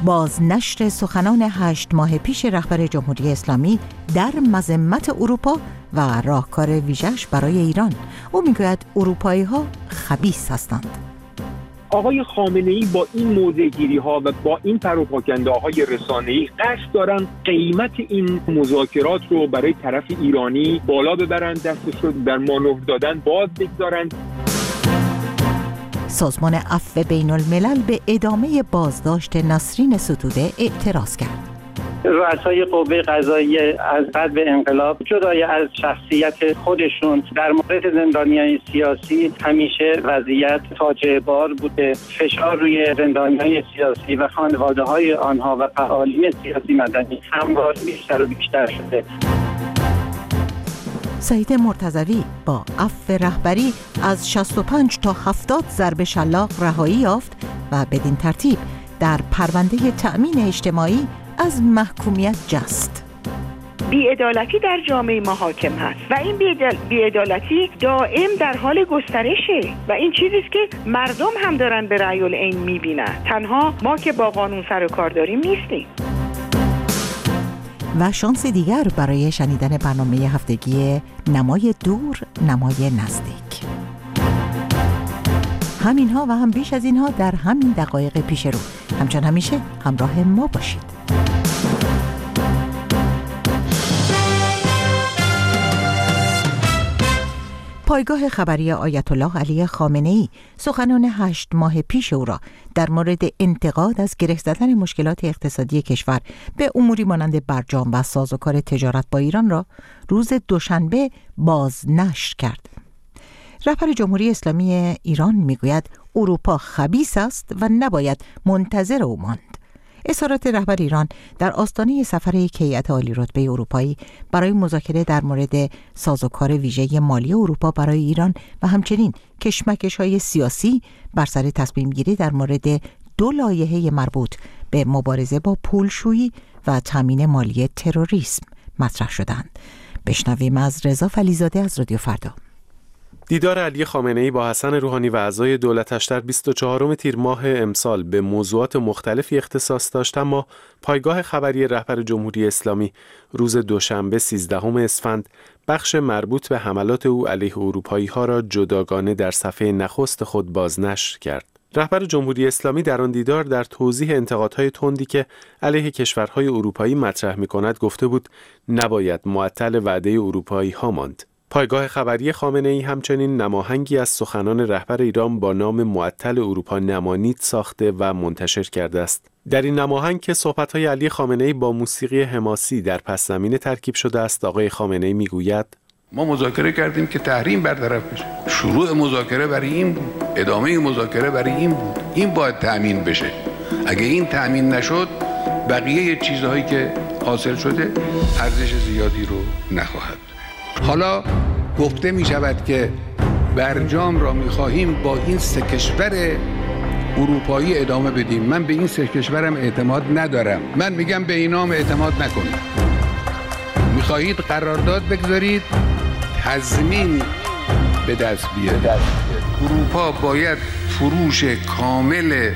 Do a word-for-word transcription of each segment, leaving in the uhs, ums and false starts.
بازنشر سخنان هشت ماه پیش رهبر جمهوری اسلامی در مذمت اروپا و راهکار ویژه‌اش برای ایران. او میگوید اروپایی‌ها خبیث هستند. آقای خامنه‌ای با این موضع‌گیری‌ها و با این پروپاگانداهای رسانه‌ای قصد دارن قیمت این مذاکرات رو برای طرف ایرانی بالا ببرن، دستش رو در مانور دادن باز بگذارن. سازمان عفو بین الملل به ادامه بازداشت نسرین ستوده اعتراض کرد. رؤسای قوه قضاییه از بعد به انقلاب جدای از شخصیت خودشون در مورد زندانیان سیاسی همیشه وضعیت فاجعه بار بوده. فشار روی زندانیان سیاسی و خانواده‌های آنها و فعالین سیاسی مدنی همواره بیشتر و بیشتر شده. سعید مرتضوی با عفو رهبری از شصت و پنج تا هفتاد ضرب شلاق رهایی یافت و بدین ترتیب در پرونده تأمین اجتماعی از محکومیت جست. بی‌عدالتی در جامعه ما حاکم هست و این بی‌عدالتی دائم در حال گسترشه و این چیزی است که مردم هم دارن به رأی العین میبینن. تنها ما که با قانون سر و کار داریم نیستیم. و شانس دیگر برای شنیدن برنامه هفتگی نمای دور نمای نزدیک. همین ها و هم بیش از اینها در همین دقایق پیش رو. همچون همیشه همراه ما باشید. پایگاه خبری آیت الله علی خامنه‌ای سخنان هشت ماه پیش او را در مورد انتقاد از گره زدن مشکلات اقتصادی کشور به اموری مانند برجام و سازوکار تجارت با ایران را روز دوشنبه بازنشر کرد. رهبر جمهوری اسلامی ایران میگوید اروپا خبیث است و نباید منتظر او ماند. اظهارات رهبر ایران در آستانه سفر یک هیئت عالی رتبه اروپایی برای مذاکره در مورد سازوکار ویژه مالی اروپا برای ایران و همچنین کشمکش‌های سیاسی بر سر تصمیم گیری در مورد دو لایحه مربوط به مبارزه با پولشویی و تامین مالی تروریسم مطرح شدند. بشنویم از رضا فلیزاده از رادیو فردا. دیدار علی خامنه‌ای با حسن روحانی و اعضای دولتش در بیست و چهارم تیر ماه امسال به موضوعات مختلفی اختصاص داشت، اما پایگاه خبری رهبر جمهوری اسلامی روز دوشنبه سیزدهم اسفند بخش مربوط به حملات او علیه اروپایی‌ها را جداگانه در صفحه نخست خود بازنشر کرد. رهبر جمهوری اسلامی در آن دیدار در توضیح انتقادهای تندی که علیه کشورهای اروپایی مطرح می‌کند گفته بود نباید معطل وعده اروپایی‌ها ماند. پایگاه خبری خامنه‌ای همچنین نماهنگی از سخنان رهبر ایران با نام معطل اروپا نمانید ساخته و منتشر کرده است. در این نماهنگ که صحبت‌های علی خامنه‌ای با موسیقی حماسی در پس زمینه ترکیب شده است، آقای خامنه‌ای میگوید ما مذاکره کردیم که تحریم برطرف بشه. شروع مذاکره برای این بود، ادامه مذاکره برای این بود. این باید تأمین بشه. اگه این تأمین نشد، بقیه چیزهایی که حاصل شده ارزش زیادی رو نخواهد. حالا گفته می شود که برجام را می خواهیم با این سه کشور اروپایی ادامه بدیم. من به این سه کشورم اعتماد ندارم. من میگم به اینام اعتماد نکنید. می خواهید قرارداد بگذارید، تضمین به دست بیارید. اروپا باید فروش کامل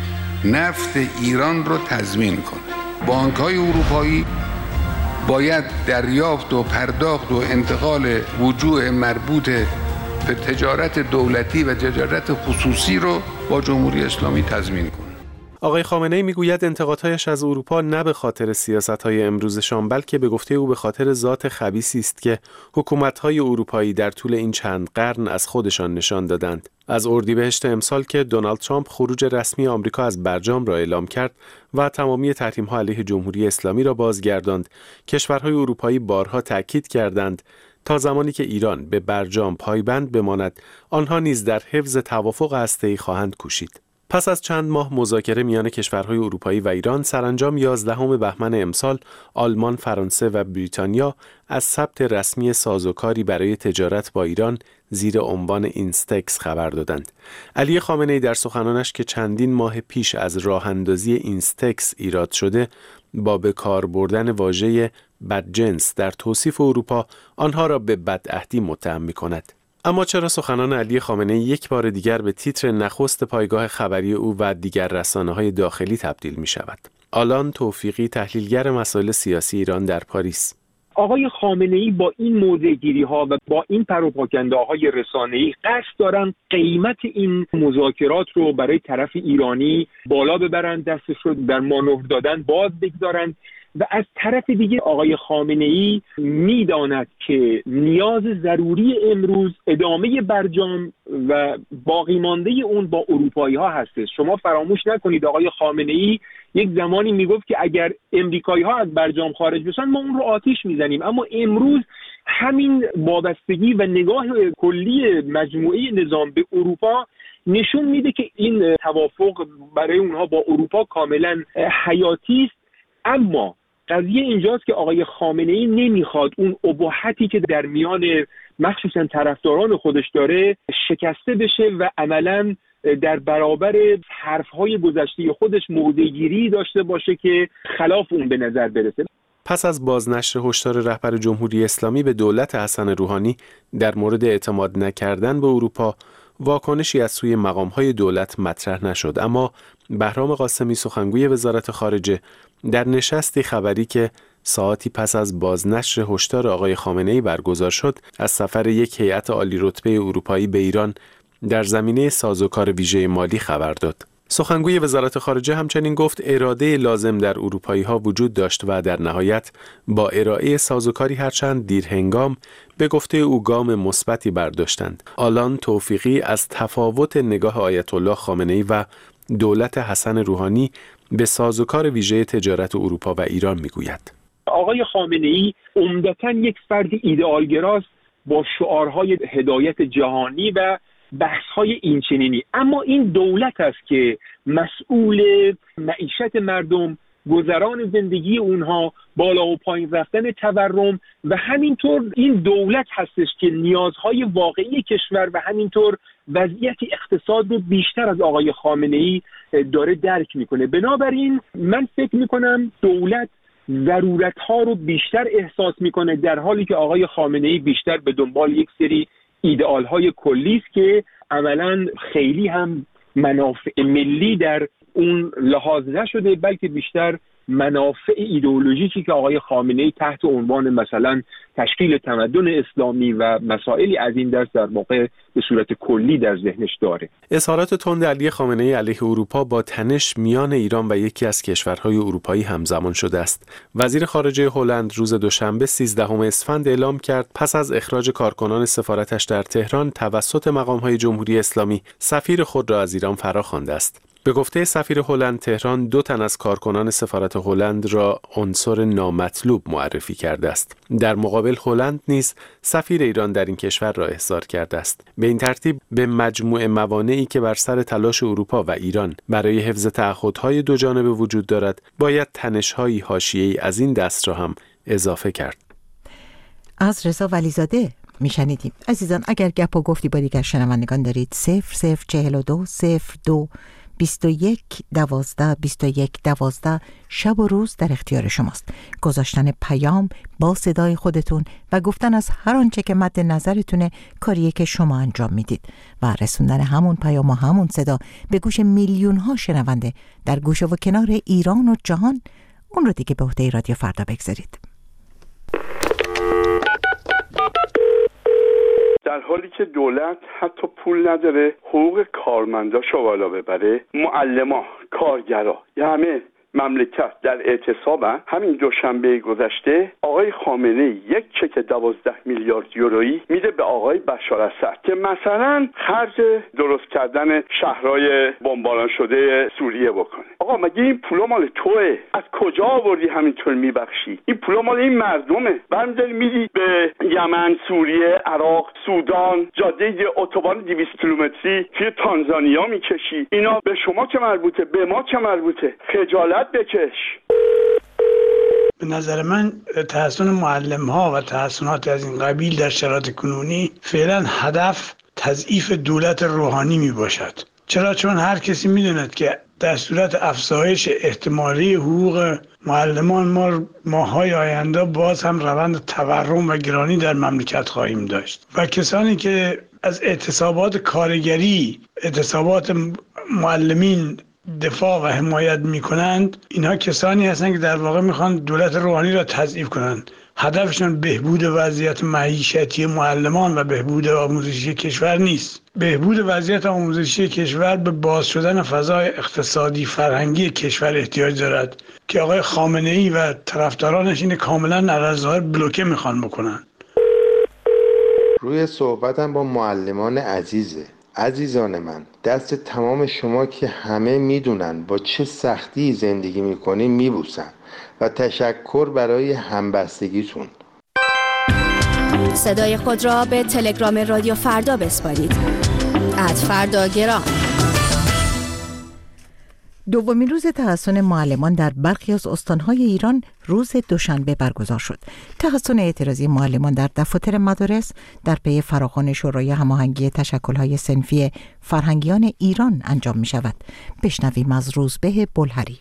نفت ایران رو تضمین کنه. بانک‌های اروپایی باید دریافت و پرداخت و انتقال وجوه مربوط به تجارت دولتی و تجارت خصوصی رو با جمهوری اسلامی تضمین کنه. آقای خامنه‌ای میگوید انتقادهایش از اروپا نه به خاطر سیاست‌های امروزشان بلکه به گفته او به خاطر ذات خبیثی است که حکومت‌های اروپایی در طول این چند قرن از خودشان نشان دادند. از اردیبهشت امسال که دونالد ترامپ خروج رسمی آمریکا از برجام را اعلام کرد و تمامی تحریم‌ها علیه جمهوری اسلامی را بازگرداند، کشورهای اروپایی بارها تأکید کردند تا زمانی که ایران به برجام پایبند بماند، آنها نیز در حفظ توافق هسته‌ای خواهند کوشید. پس از چند ماه مذاکره میان کشورهای اروپایی و ایران، سرانجام یازدهم بهمن امسال آلمان، فرانسه و بریتانیا از ثبت رسمی سازوکاری برای تجارت با ایران زیر عنوان اینستکس خبر دادند. علی خامنه‌ای در سخنانش که چندین ماه پیش از راه اندازی اینستکس ایراد شده، با به کار بردن واژه بدجنس در توصیف اروپا آنها را به بدعهدی متهم می‌کند. اما چرا سخنان علی خامنه‌ای یک بار دیگر به تیتر نخست پایگاه خبری او و دیگر رسانه‌های داخلی تبدیل می‌شود؟ آلان توفیقی، تحلیلگر مسائل سیاسی ایران در پاریس: آقای خامنه‌ای با این موضع‌گیری ها و با این پروپاگانده های رسانه‌ای قصد دارن قیمت این مذاکرات رو برای طرف ایرانی بالا ببرن، دستش رو در مانور دادن باز بگذارن. و از طرف دیگه آقای خامنه‌ای میداند که نیاز ضروری امروز ادامه برجام و باقی مانده اون با اروپایی ها هستش. شما فراموش نکنید آقای خامنه‌ای یک زمانی میگفت که اگر امریکایی ها از برجام خارج بشن ما اون رو آتیش میزنیم، اما امروز همین وابستگی و نگاه کلی مجموعه نظام به اروپا نشون میده که این توافق برای اونها با اروپا کاملا حیاتی است. اما قضیه اینجاست که آقای خامنه‌ای نمیخواد اون ابهتی که در میان مخصوصا طرفداران خودش داره شکسته بشه و عملاً در برابر حرفهای گذشته خودش موضع‌گیری داشته باشه که خلاف اون به نظر برسه. پس از بازنشر هشدار رهبر جمهوری اسلامی به دولت حسن روحانی در مورد اعتماد نکردن به اروپا، واکنشی از سوی مقام‌های دولت مطرح نشد، اما بهرام قاسمی، سخنگوی وزارت خارجه، در نشستی خبری که ساعتی پس از بازنشر هشدار آقای خامنه‌ای برگزار شد، از سفر یک هیئت عالی رتبه اروپایی به ایران در زمینه سازوکار ویژه مالی خبر داد. سخنگوی وزارت خارجه همچنین گفت اراده لازم در اروپایی‌ها وجود داشت و در نهایت با ارائه سازوکاری هرچند دیرهنگام به گفته او گام مثبتی برداشتند. آلان توفیقی از تفاوت نگاه آیت الله خامنه‌ای و دولت حسن روحانی به سازوکار ویژه تجارت اروپا و ایران میگوید: آقای خامنه‌ای عمدتاً یک فرد ایدئالگراست با شعارهای هدایت جهانی و بحث‌های اینچنینی، اما این دولت است که مسئول معیشت مردم، گذران زندگی اونها، بالا و پایین رفتن تورم و همینطور این دولت هستش که نیازهای واقعی کشور و همینطور وضعیت اقتصاد رو بیشتر از آقای خامنه‌ای داره درک میکنه. بنابراین من فکر میکنم دولت ضرورت‌ها رو بیشتر احساس میکنه، در حالی که آقای خامنه‌ای بیشتر به دنبال یک سری ایدئال‌های کلی است که عملاً خیلی هم منافع ملی در اون لحاظ نشده، بلکه بیشتر منافع ایدئولوژیکی که آقای خامنه‌ای تحت عنوان مثلا تشکیل تمدن اسلامی و مسائلی از این دست در واقع به صورت کلی در ذهنش داره. اظهارات تند علی خامنه‌ای علیه اروپا با تنش میان ایران و یکی از کشورهای اروپایی همزمان شده است. وزیر خارجه هلند روز دوشنبه سیزدهم اسفند اعلام کرد پس از اخراج کارکنان سفارتش در تهران توسط مقام‌های جمهوری اسلامی، سفیر خود را از ایران فراخوانده است. به گفته سفیر هلند، تهران دو تن از کارکنان سفارت هلند را عنصر نامطلوب معرفی کرده است. در مقابل هلند نیز سفیر ایران در این کشور را احضار کرده است. به این ترتیب به مجموع موانعی که بر سر تلاش اروپا و ایران برای حفظ تعهدهای دو جانبه وجود دارد، باید تنش‌های حاشیه‌ای از این دست را هم اضافه کرد. از رضا ولیزاده میشنیدیم. عزیزان، اگر گپ و گفتی با دیگر شنوندگان دارید، صفر صفر چهل و دو صفر دو بیست و یک دوازده بیست و یک دوازده شب و روز در اختیار شماست. گذاشتن پیام با صدای خودتون و گفتن از هر آنچه که مد نظرتونه کاریه که شما انجام میدید و رسوندن همون پیام و همون صدا به گوش میلیون ها شنونده در گوشه و کنار ایران و جهان، اون رو دیگه به عهده رادیو فردا بگذارید. در حالی که دولت حتی پول نداره حقوق کارمنداشو بالا ببره، معلما، کارگرا، یا همه مملکت در اعتصابن. همین دوشنبه گذشته آقای خامنه‌ای یک چک دوازده میلیارد یورویی میده به آقای بشار اسد که مثلا خرج درست کردن شهرهای بمباران شده سوریه بکنه. آقا مگه این پولا مال توئه؟ از کجا آوردی همینطور میبخشی؟ این پولا مال این مردمه. برمی‌داری میدی به یمن، سوریه، عراق، سودان، جاده اتوبان دویست کیلومتری توی تانزانیا میکشی. اینا به شما که مربوطه، به ما که مربوطه. خجالت بکش. به نظر من تحسن معلم ها و تحسنات از این قبیل در شرایط کنونی فعلا هدف تضعیف دولت روحانی می باشد. چرا؟ چون هر کسی می داند که در صورت افزایش احتمالی حقوق معلمان ما ماهای آینده باز هم روند تورم و گرانی در مملکت خواهیم داشت و کسانی که از اعتصابات کارگری، اعتصابات معلمین دفاع و حمایت میکنند اینها کسانی هستند که در واقع میخوان دولت روحانی را تضعیف کنند. هدفشون بهبود وضعیت معیشتی معلمان و بهبود آموزشی کشور نیست. بهبود وضعیت آموزشی کشور به باز شدن فضای اقتصادی فرهنگی کشور احتیاج دارد که آقای خامنه‌ای و طرفدارانش این کاملا علالظاهر بلوکه میخوان بکنن. روی صحبتم با معلمان عزیزه. عزیزان من، دست تمام شما که همه میدونن با چه سختی زندگی میکنیم میبوسم و تشکر برای همبستگیتون. صدای خود را به تلگرام رادیو فردا بسپارید. ات فردا گرام. دومین روز تحصن معلمان در برخی از استانهای ایران روز دوشنبه برگزار شد. تحصن اعتراضی معلمان در دفاتر مدارس در پی فراخوان شورای هماهنگی تشکل‌های صنفی فرهنگیان ایران انجام می شود. بشنویم از روزبه بلهری.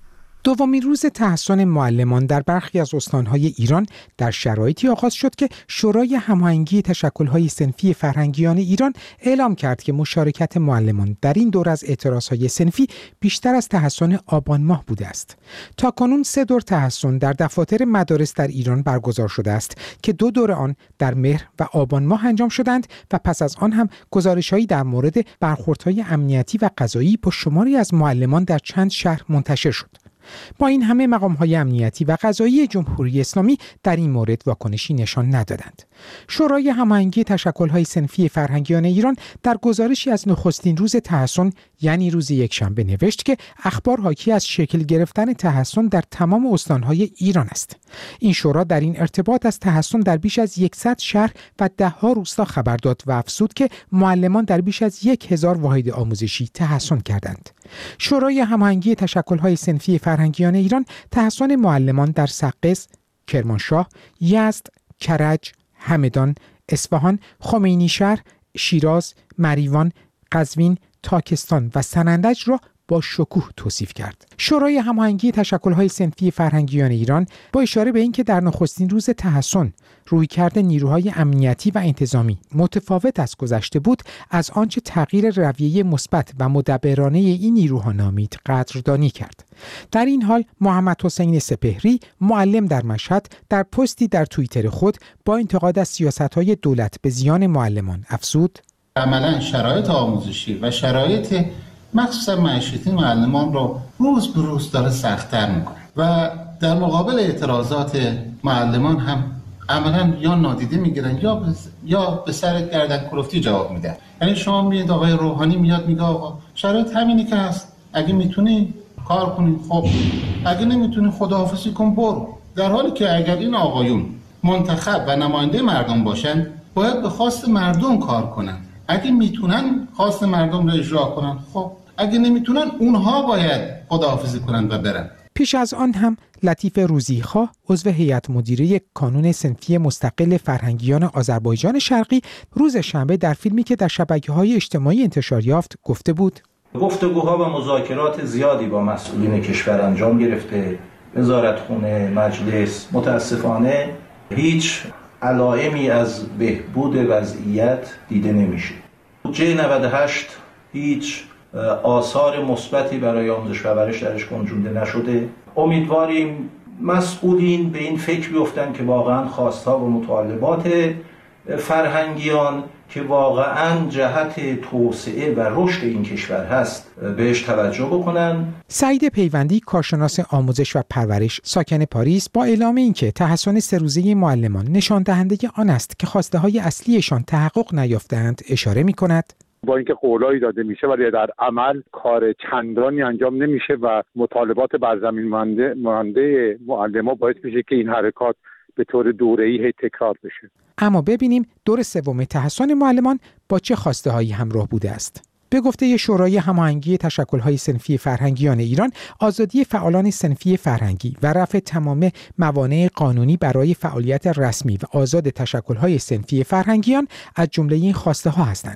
دومین روز تحصن معلمان در برخی از استانهای ایران در شرایطی آغاز شد که شورای هماهنگی تشکل‌های صنفی فرهنگیان ایران اعلام کرد که مشارکت معلمان در این دور از اعتراضهای صنفی بیشتر از تحصن آبان ماه بوده است. تاکنون سه دور تحصن در دفاتر مدارس در ایران برگزار شده است که دو دور آن در مهر و آبان ماه انجام شدند و پس از آن هم گزارش‌هایی در مورد برخوردهای امنیتی و قضایی با شماری از معلمان در چند شهر منتشر شد. با این همه مقام‌های امنیتی و قضایی جمهوری اسلامی در این مورد واکنشی نشان ندادند. شورای هماهنگی تشکل‌های صنفی فرهنگیان ایران در گزارشی از نخستین روز تحصن یعنی روز یکشنبه نوشت که اخبار حاکی از شکل گرفتن تحصن در تمام استان‌های ایران است. این شورا در این ارتباط از تحصن در بیش از صد شهر و ده‌ها روستا خبر داد و افزود که معلمان در بیش از یک هزار واحد آموزشی تحصن کردند. شورای هماهنگی تشکل‌های صنفی فرهنگیان ایران تحصن معلمان در سقز، کرمانشاه، یزد، کرج، همدان، اصفهان، خمینیشهر، شیراز، مریوان، قزوین، تاکستان و سنندج را با شکوه توصیف کرد. شورای هماهنگی تشکل‌های صنفی فرهنگیان ایران با اشاره به اینکه در نخستین روز تحصن رویکرد نیروهای امنیتی و انتظامی متفاوت از گذشته بود، از آنچه تغییر رویه مثبت و مدبرانه این نیروها نامید قدردانی کرد. در این حال محمد حسین سپهری معلم در مشهد در پستی در توییتر خود با انتقاد از سیاست‌های دولت به زیان معلمان افزود: عملاً شرایط آموزشی و شرایط مخصوصا معیشتی معلمان رو روز به روز داره سخت‌تر میکنه و در مقابل اعتراضات معلمان هم عملاً یا نادیده میگیرن یا به یا به سر گردن کلفتی جواب میدن. یعنی شما میید آقای روحانی میاد میگه آقا شرایط همینی که هست، اگه میتونی کار کنی، خب اگه نمیتونی خداحافظی کن برو. در حالی که اگر این آقایون منتخب و نماینده مردم باشن باید به خواست مردم کار کنن. اگه میتونن خواست مردم رو اجرا کنن، خب اگه نمیتونن اونها باید خداحافظی کنن و برن. پیش از آن هم لطیف روزیخواه عضو هیئت مدیره کانون صنفی مستقل فرهنگیان آذربایجان شرقی روز شنبه در فیلمی که در شبکه‌های اجتماعی انتشار یافت گفته بود: گفتگوها و مذاکرات زیادی با مسئولین کشور انجام گرفته. وزارتخونه، مجلس، متاسفانه هیچ علائمی از بهبود وضعیت دیده نمیشه. بودجه نود و هشت هیچ آثار مثبتی برای آموزش و پرورش درش گنجونده نشده. امیدواریم مسئولین به این فکر بیفتن که واقعا خواستها و مطالبات فرهنگیان که واقعا جهت توسعه و رشد این کشور هست بهش توجه بکنن. سعید پیوندی کارشناس آموزش و پرورش ساکن پاریس با اعلام اینکه تحصن سه روزه معلمان نشان دهنده آن است که خواسته های اصلیشان تحقق نیافتند اشاره می کند: با اینکه قولایی داده میشه ولی در عمل کار چندانی انجام نمیشه و مطالبات بر زمین مانده مانده معلمان باعث میشه که این حرکات به طور دوره‌ای هی تکرار بشه. اما ببینیم دور سوم تحصن معلمان با چه خواسته هایی همراه بوده است. به گفته شورای هماهنگی تشکل‌های صنفی فرهنگیان ایران، آزادی فعالان صنفی فرهنگی و رفع تمام موانع قانونی برای فعالیت رسمی و آزاد تشکل‌های صنفی فرهنگیان از جمله این خواسته ها هستند.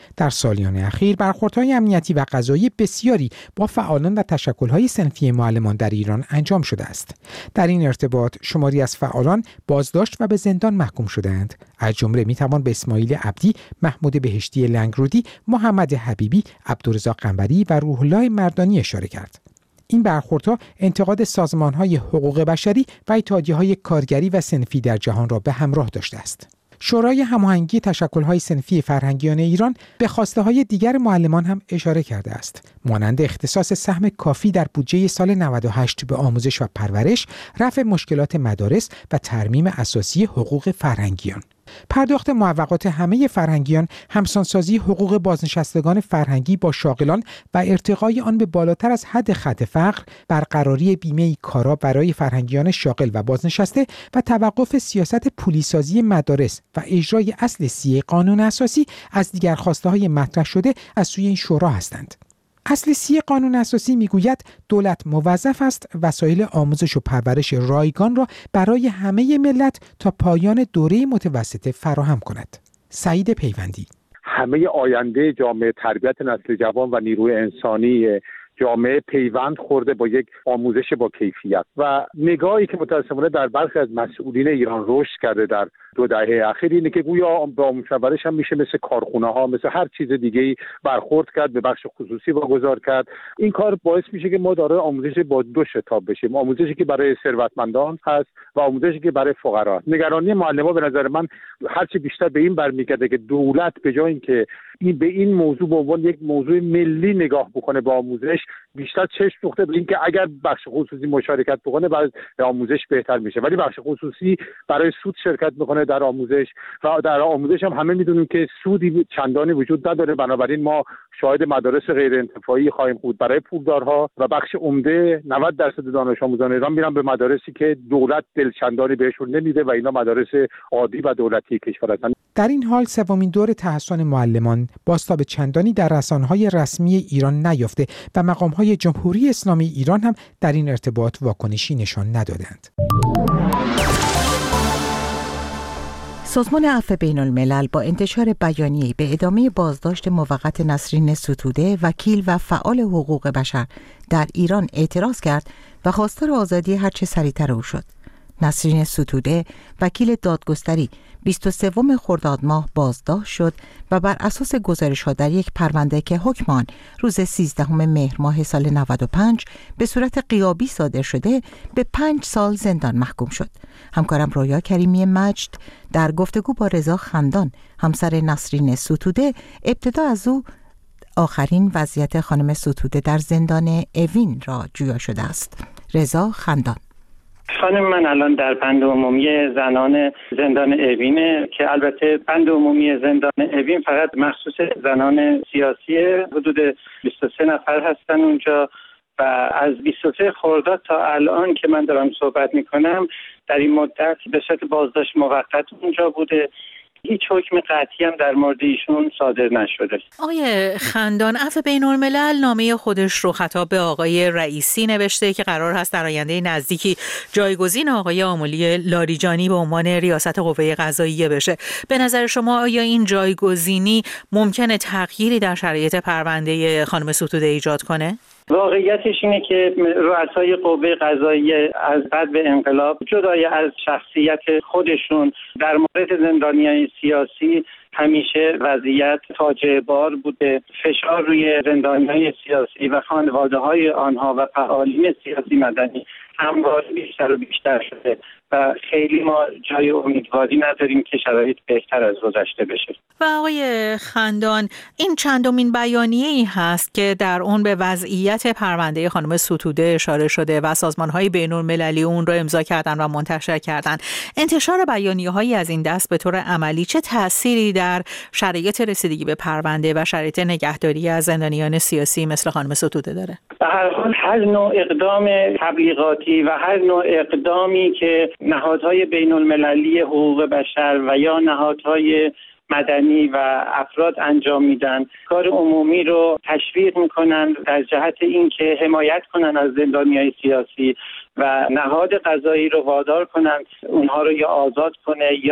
در سالیان اخیر برخوردهای امنیتی و قضایی بسیاری با فعالان و تشکل‌های صنفی معلمان در ایران انجام شده است. در این ارتباط شماری از فعالان بازداشت و به زندان محکوم شده‌اند. از جمله میتوان به اسماعیل عبدی، محمود بهشتی لنگرودی، محمد حبیبی، عبدالرزاق قنبری و روح الله مردانی اشاره کرد. این برخوردها انتقاد سازمان‌های حقوق بشری و اتحادیه‌های کارگری و صنفی در جهان را به همراه داشته است. شورای هماهنگی تشکل‌های صنفی فرهنگیان ایران به خواسته‌های دیگر معلمان هم اشاره کرده است، مانند اختصاص سهم کافی در بودجه سال نود و هشت به آموزش و پرورش، رفع مشکلات مدارس و ترمیم اساسی حقوق فرهنگیان. پرداخت معوقات همه فرهنگیان، همسانسازی حقوق بازنشستگان فرهنگی با شاغلان و ارتقای آن به بالاتر از حد خط فقر، برقراری بیمه کارا برای فرهنگیان شاغل و بازنشسته و توقف سیاست پولیسازی مدارس و اجرای اصل سی قانون اساسی از دیگر خواسته‌های مطرح شده از سوی این شورا هستند. اصل سی قانون اساسی میگوید دولت موظف است وسایل آموزش و پرورش رایگان را برای همه ملت تا پایان دوره متوسطه فراهم کند. سعید پیوندی: همه آینده جامعه، تربیت نسل جوان و نیروی انسانی جامعه پیوند خورده با یک آموزش با کیفیت و نگاهی که متأسفانه در برخی از مسئولین ایران رشد کرده در دو دهه اخیر اینه که گویا به آموزش پرورش هم میشه مثل کارخونه‌ها، مثل هر چیز دیگه‌ای برخورد کرد، به بخش خصوصی واگذار کرد. این کار باعث میشه که ما داره آموزش با دو شتاب بشیم، آموزشی که برای ثروتمندان هست و آموزشی که برای فقرا هست. نگرانی معلمان به نظر من هرچی بیشتر به این برمیگرده که دولت به جای اینکه این به این موضوع به عنوان یک موضوع ملی نگاه بکنه به آموزش، بیشتر چشم دوخته به اینکه اگر بخش خصوصی مشارکت بکنه برای آموزش بهتر میشه، ولی بخش خصوصی برای سود شرکت میکنه در آموزش و در آموزش هم همه میدونیم که سودی چندانی وجود نداره. بنابراین ما شاهد مدارس غیر انتفاعی خواهیم بود برای پولدارها و بخش عمده نود درصد دانش آموزان ایران میرن به مدارسی که دولت دل چندانی بهشون نمیده و اینا مدارس عادی و دولتی کشور هستند. در این حال سومین دور تحسن معلمان بازتاب چندانی در رسانه‌های رسمی ایران نیافته و مقام‌های جمهوری اسلامی ایران هم در این ارتباط واکنشی نشان ندادند. سازمان عفو بین الملل با انتشار بیانیه‌ای به ادامه بازداشت موقت نسرین ستوده، وکیل و فعال حقوق بشر در ایران اعتراض کرد و خواستار آزادی هرچه سریعتر او شد. نسرین ستوده، وکیل دادگستری، بیست و سوم خرداد ماه بازداشت شد و بر اساس گزارش‌ها در یک پرونده که حکم آن روز سیزدهم مهر ماه سال نود و پنج به صورت غیابی صادر شده به پنج سال زندان محکوم شد. همکارم رویا کریمی مجد در گفتگو با رضا خندان، همسر نسرین ستوده، ابتدا از او آخرین وضعیت خانم ستوده در زندان اوین را جویا شده است. رضا خندان: خانم من الان در بند عمومی زنان زندان اوینه که البته بند عمومی زندان اوین فقط مخصوص زنان سیاسیه، حدود بیست و سه نفر هستن اونجا و از بیست و سه خرداد تا الان که من دارم صحبت میکنم در این مدت به صورت بازداشت موقت اونجا بوده. هیچ حکم قطعی هم در مورد ایشون صادر نشده. آقای خندان، عفو بین الملل نامه خودش رو خطاب به آقای رئیسی نوشته که قرار هست در آینده نزدیکی جایگزین آقای آملی لاریجانی به عنوان ریاست قوه قضاییه بشه. به نظر شما آیا این جایگزینی ممکنه تغییری در شرایط پرونده خانم ستوده ایجاد کنه؟ واقعیتش اینه که رؤسای قوه قضاییه از بعد به انقلاب جدای از شخصیت خودشون در مورد زندانیان سیاسی همیشه وضعیت فاجعه بار بوده. فشار روی زندانیان سیاسی و خانواده‌های آنها و فعالین سیاسی مدنی همواره بیشتر و بیشتر شده و خیلی ما جای امیدواری نداریم که شرایط بهتر از گذشته بشه. و آقای خندان، این چندمین بیانیه‌ای هست که در اون به وضعیت پرونده خانم ستوده اشاره شده و سازمان‌های بین‌المللی اون رو امضا کردن و منتشر کردن. انتشار بیانیه‌هایی از این دست به طور عملی چه تأثیری در شرایط رسیدگی به پرونده و شرایط نگهداری از زندانیان سیاسی مثل خانم ستوده داره؟ به هر حال هر نوع اقدام تبلیغاتی و هر نوع اقدامی که نهادهای بین المللی حقوق بشر و یا نهادهای مدنی و افراد انجام میدن کار عمومی رو تشویق میکنن در جهت اینکه حمایت کنن از زندانیان سیاسی و نهاد قضایی رو وادار کنن اونها رو یا آزاد کنه یا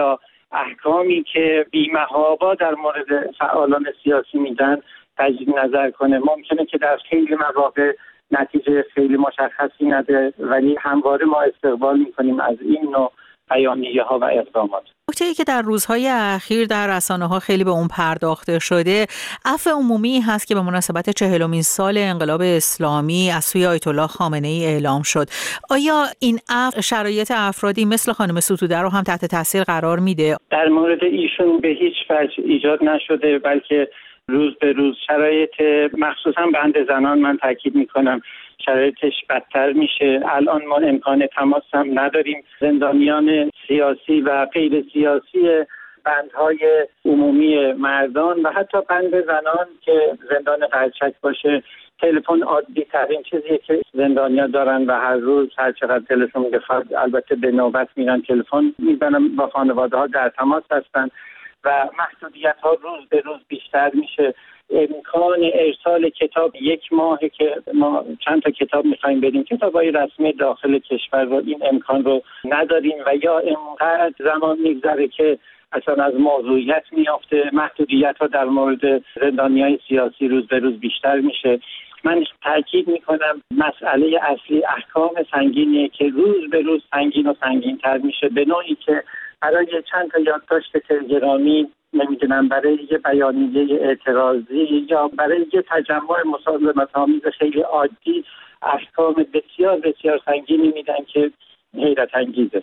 احکامی که بی‌محابا در مورد فعالان سیاسی میدن تجدید نظر کنه. ممکنه که در خیلی مواقع نتیجه خیلی مشخصی نده، ولی همواره ما استقبال میکنیم از این نوع بیانیه ها و اقدامات. نکته‌ای که در روزهای اخیر در رسانه‌ها خیلی به اون پرداخته شده، عفو عمومی هست که به مناسبت چهلمین سال انقلاب اسلامی از سوی آیت الله خامنه‌ای اعلام شد. آیا این عفو شرایط افرادی مثل خانم ستوده رو هم تحت تاثیر قرار میده؟ در مورد ایشون به هیچ وجه ایجاد نشده، بلکه روز به روز شرایط مخصوصا بند زنان من تاکید میکنم شرایطش بدتر میشه. الان ما امکان تماس هم نداریم. زندانیان سیاسی و غیر سیاسی بندهای عمومی مردان و حتی بند زنان که زندان قرچک باشه، تلفن عادی ترین چیزیه که زندانیا دارن و هر روز هر چقدر دلشون بخواد البته به نوبت میرن تلفن میزنن، با خانواده ها در تماس هستن و محدودیت ها روز به روز بیشتر میشه. امکان ارسال کتاب یک ماهه که ما چند تا کتاب میخوایم بدیم، کتابای رسمی داخل کشور رو این امکان رو نداریم و یا انقدر زمان میگذره که اصلا از موضوعیت میافته. محدودیت ها در مورد زندانیای سیاسی روز به روز بیشتر میشه. من تاکید میکنم مسئله اصلی احکام سنگینیه که روز به روز سنگین و سنگین تر میشه، به نوعی که برای چند تا یادداشت تلگرامی، نمیدونم برای یه بیانیه اعتراضی یا برای یه تجمع مسالمت‌آمیز خیلی عادی احکام بسیار بسیار سنگینی میدن که حیرت انگیزه.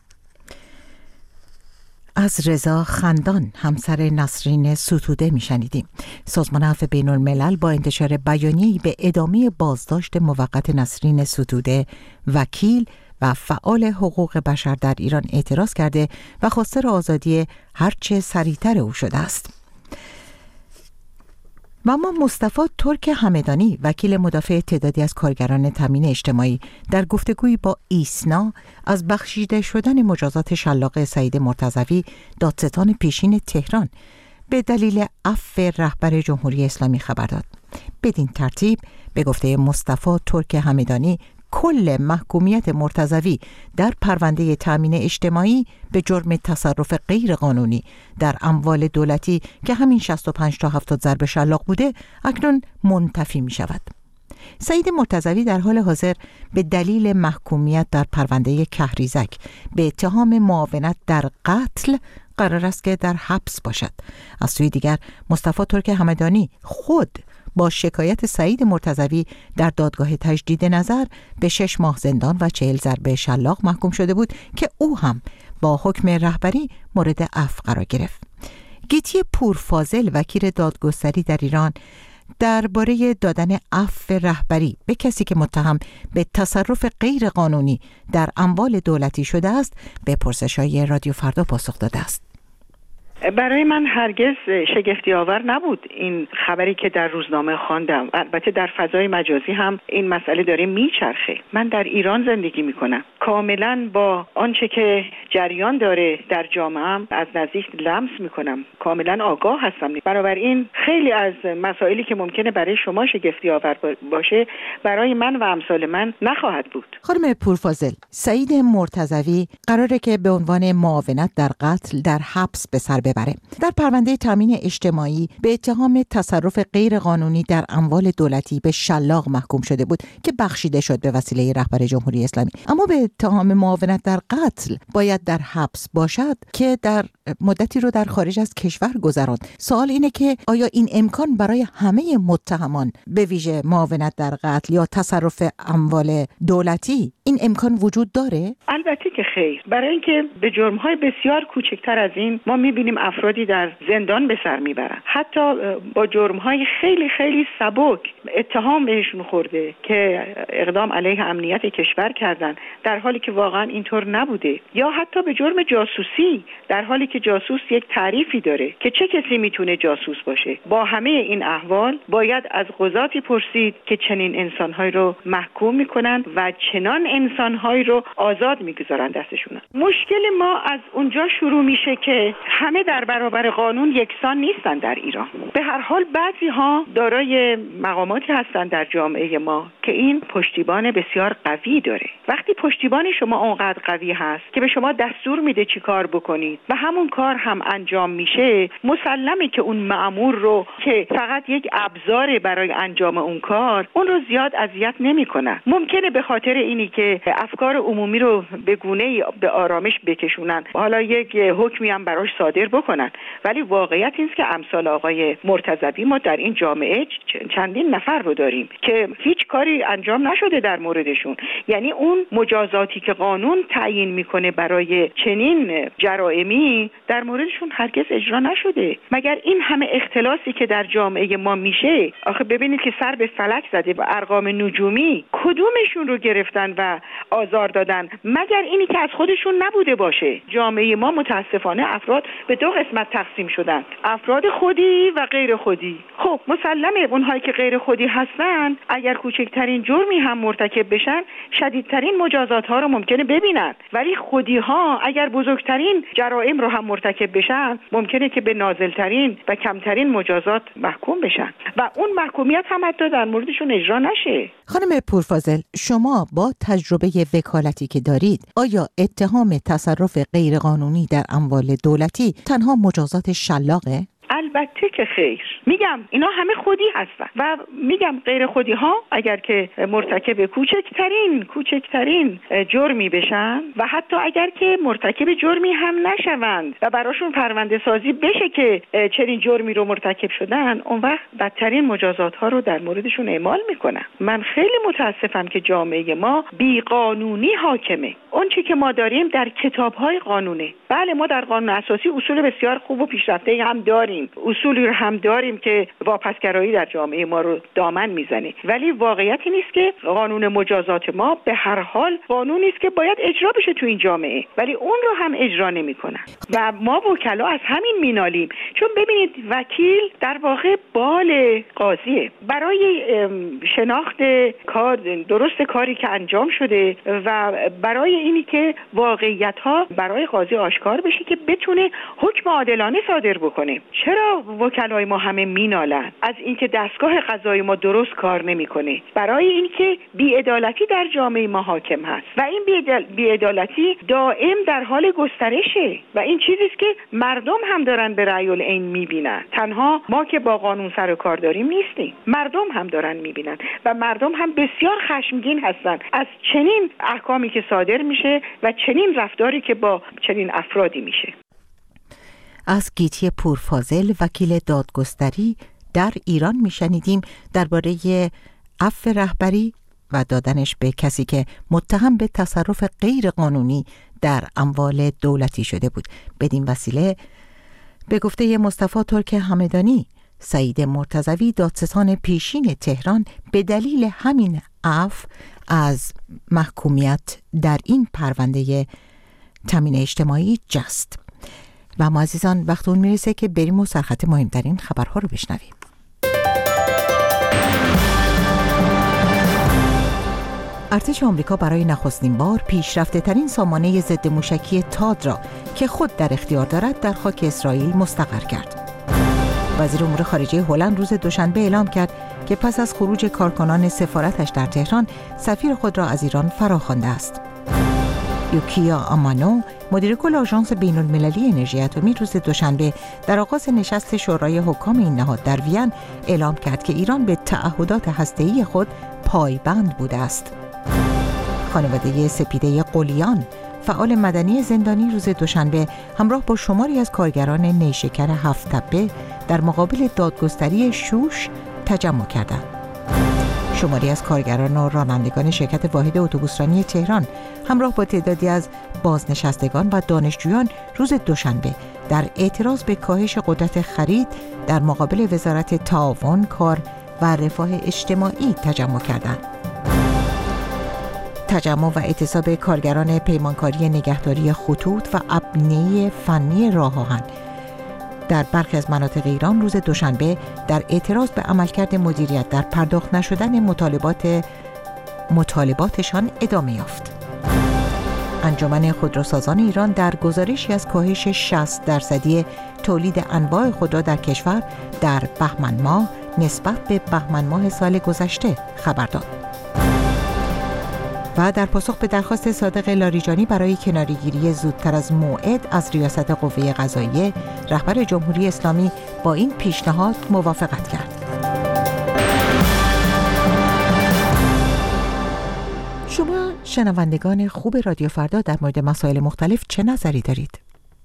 از رضا خندان همسر نسرین ستوده میشنیدیم. سازمان عفو بین الملل با انتشار بیانیه‌ای به ادامه بازداشت موقت نسرین ستوده، وکیل و فعال حقوق بشر در ایران اعتراض کرده و خواستار آزادی هرچه سریعتر او شده است. و اما مصطفی ترک همدانی، وکیل مدافع تعدادی از کارگران تامین اجتماعی، در گفتگویی با ایسنا از بخشیده شدن مجازات شلاق سعید مرتضوی، دادستان پیشین تهران، به دلیل عفو رهبر جمهوری اسلامی خبر داد. بدین ترتیب به گفته مصطفی ترک همدانی، کل محکومیت مرتضوی در پرونده تامین اجتماعی به جرم تصرف غیر قانونی در اموال دولتی که همین شصت و پنج تا هفتاد ضرب شلاق بوده اکنون منتفی می شود. سعید مرتضوی در حال حاضر به دلیل محکومیت در پرونده کهریزک به اتهام معاونت در قتل قرار است که در حبس باشد. از سوی دیگر مصطفی ترک همدانی خود با شکایت سعید مرتضوی در دادگاه تجدید نظر به شش ماه زندان و چهل ضربه شلاق محکوم شده بود که او هم با حکم رهبری مورد عفو قرار گرفت. گیتی پورفاضل، وکیل دادگستری در ایران، درباره دادن عفو رهبری به کسی که متهم به تصرف غیر قانونی در اموال دولتی شده است به پرسش‌های رادیو فردا پاسخ داده است. برای من هرگز شگفتی آور نبود این خبری که در روزنامه خواندم. البته در فضای مجازی هم این مسئله داره میچرخه. من در ایران زندگی میکنم، کاملا با آنچه که جریان داره در جامعه‌ام از نزدیک لمس میکنم، کاملا آگاه هستم. بنابراین خیلی از مسائلی که ممکنه برای شما شگفتی آور باشه برای من و امثال من نخواهد بود. خانم پورفاضل، سعید مرتضوی قراره که به عنوان معاونت در قتل در حبس به سر ببره. در پرونده تامین اجتماعی به اتهام تصرف غیر قانونی در اموال دولتی به شلاق محکوم شده بود که بخشیده شد به وسیله رهبر جمهوری اسلامی، اما به اتهام معاونت در قتل باید در حبس باشد که در مدتی رو در خارج از کشور گذراند. سوال اینه که آیا این امکان برای همه متهمان به ویژه معاونت در قتل یا تصرف اموال دولتی این امکان وجود داره؟ البته که خیر. برای اینکه به جرم‌های بسیار کوچکتر از این ما می‌بینیم افرادی در زندان به سر میبرن، حتی با جرم‌های خیلی خیلی سبک اتهام بهشون خورده که اقدام علیه امنیت کشور کردن در حالی که واقعا اینطور نبوده، یا حتی به جرم جاسوسی در حالی که جاسوس یک تعریفی داره که چه کسی میتونه جاسوس باشه. با همه این احوال باید از قضاتی پرسید که چنین انسان‌هایی رو محکوم میکنن و چنان انسان‌هایی رو آزاد میگذارن دستشون. مشکل ما از اونجا شروع میشه که همه در برابر قانون یکسان نیستن در ایران. به هر حال بعضی ها دارای مقاماتی هستن در جامعه ما که این پشتیبان بسیار قوی داره. وقتی پشتیبان شما اونقدر قوی هست که به شما دستور میده چی کار بکنید و همون کار هم انجام میشه، مسلمه که اون مأمور رو که فقط یک ابزار برای انجام اون کار، اون رو زیاد اذیت نمیکنن. ممکنه به خاطر اینی که افکار عمومی رو به گونه‌ای به آرامش بکشونن، حالا یک حکمی هم براش صادر بکنن، ولی واقعیت این است که امثال آقای مرتضوی ما در این جامعه چندین نفر رو داریم که هیچ کاری انجام نشده در موردشون. یعنی اون مجازاتی که قانون تعیین میکنه برای چنین جرائمی در موردشون هرگز اجرا نشده. مگر این همه اختلاسی که در جامعه ما میشه، آخه ببینید که سر به فلک زده و ارقام نجومی کدومشون رو گرفتن و آزار دادن مگر اینی که از خودشون نبوده باشه. جامعه ما متاسفانه افراد به دو قسمت تقسیم شدن، افراد خودی و غیر خودی. خب مسلمه اونهایی که غیر خودی هستن اگر کوچکترین جرمی هم مرتکب بشن شدیدترین مجازات ها رو ممکنه ببینن، ولی خودی ها اگر بزرگترین جرائم رو هم مرتکب بشن ممکنه که به نازلترین و کمترین مجازات محکوم بشن و اون محکومیت هم حتی در موردشون اجرا نشه. خانم پورفاضل، شما با تجربه وکالتی که دارید، آیا اتهام تصرف غیرقانونی در اموال دولتی تنها مجازات شلاقه؟ البته که خیر. میگم اینا همه خودی هستن و میگم غیر خودی ها اگر که مرتکب کوچکترین کوچکترین جرمی بشن و حتی اگر که مرتکب جرمی هم نشوند و براشون پرونده سازی بشه که چنین جرمی رو مرتکب شدن، اون وقت بدترین مجازات ها رو در موردشون اعمال میکنن. من خیلی متاسفم که جامعه ما بیقانونی حاکمه. اون چی که ما داریم در کتاب‌های قانونه. بله ما در قانون اساسی اصول بسیار خوب و پیشرفته هم داریم، اصولی رو هم داریم که واپسگرایی در جامعه ما رو دامن میزنه، ولی واقعیت این است که قانون مجازات ما به هر حال قانونی است که باید اجرا بشه تو این جامعه، ولی اون رو هم اجرا نمیکنن و ما وکلا از همین مینالیم. چون ببینید وکیل در واقع بال قاضیه برای شناخت کار درست کاری که انجام شده و برای اینی که واقعیت ها برای قاضی آشکار بشه که بتونه حکم عادلانه صادر بکنه. چرا وکلای ما همه مینالن از اینکه دستگاه قضایی ما درست کار نمیکنه؟ برای اینکه بی‌عدالتی در جامعه ما حاکم هست و این بی‌عدالتی دائم در حال گسترشه و این چیزی است که مردم هم دارن به رأی العین میبینن. تنها ما که با قانون سر و کار داریم نیستیم، مردم هم دارن میبینن و مردم هم بسیار خشمگین هستن از چنین احکامی که صادر میشه و چنین رفتاری که با چنین افرادی میشه. از گیتی پورفاضل، وکیل دادگستری در ایران میشنیدیم درباره عفو رهبری و دادنش به کسی که متهم به تصرف غیر قانونی در اموال دولتی شده بود. بدین وسیله به گفته مصطفی ترک همدانی، سعید مرتضوی دادستان پیشین تهران به دلیل همین عفو از محکومیت در این پرونده تامین اجتماعی جست. و ما عزیزان وقت اون میرسه که بریم و سرخط مهمترین خبرها رو بشنویم. ارتش آمریکا برای نخستین بار پیشرفته ترین سامانه ضد موشکی تاد را که خود در اختیار دارد در خاک اسرائیل مستقر کرد. وزیر امور خارجه هلند روز دوشنبه اعلام کرد که پس از خروج کارکنان سفارتش در تهران سفیر خود را از ایران فراخوانده است. یوکیا آمانو، مدیر کل آژانس بین‌المللی انرژی اتمی، روز دوشنبه در آغاز نشست شورای حکام این نهاد در وین اعلام کرد که ایران به تعهدات هسته‌ای خود پایبند بوده است. خانواده سپیده قلیان، فعال مدنی زندانی، روز دوشنبه همراه با شماری از کارگران نیشکر هفت تپه در مقابل دادگستری شوش تجمع کردند. شماری از کارگران و رانندگان شرکت واحد اتوبوسرانی تهران همراه با تعدادی از بازنشستگان و دانشجویان روز دوشنبه در اعتراض به کاهش قدرت خرید در مقابل وزارت تعاون، کار و رفاه اجتماعی تجمع کردند. تجمع و اعتصاب کارگران پیمانکاری نگهداری خطوط و ابنیه فنی راه آهن در برخی از مناطق ایران روز دوشنبه در اعتراض به عملکرد مدیریت در پرداخت نشدن مطالبات مطالباتشان ادامه یافت. انجمن خودروسازان ایران در گزارشی از کاهش شصت درصدی تولید انواع خودرو در کشور در بهمن ماه نسبت به بهمن ماه سال گذشته خبر داد. و در پاسخ به درخواست صادق لاریجانی برای کناره‌گیری زودتر از موعد از ریاست قوه قضاییه، رهبر جمهوری اسلامی با این پیشنهاد موافقت کرد. شما شنوندگان خوب رادیو فردا در مورد مسائل مختلف چه نظری دارید؟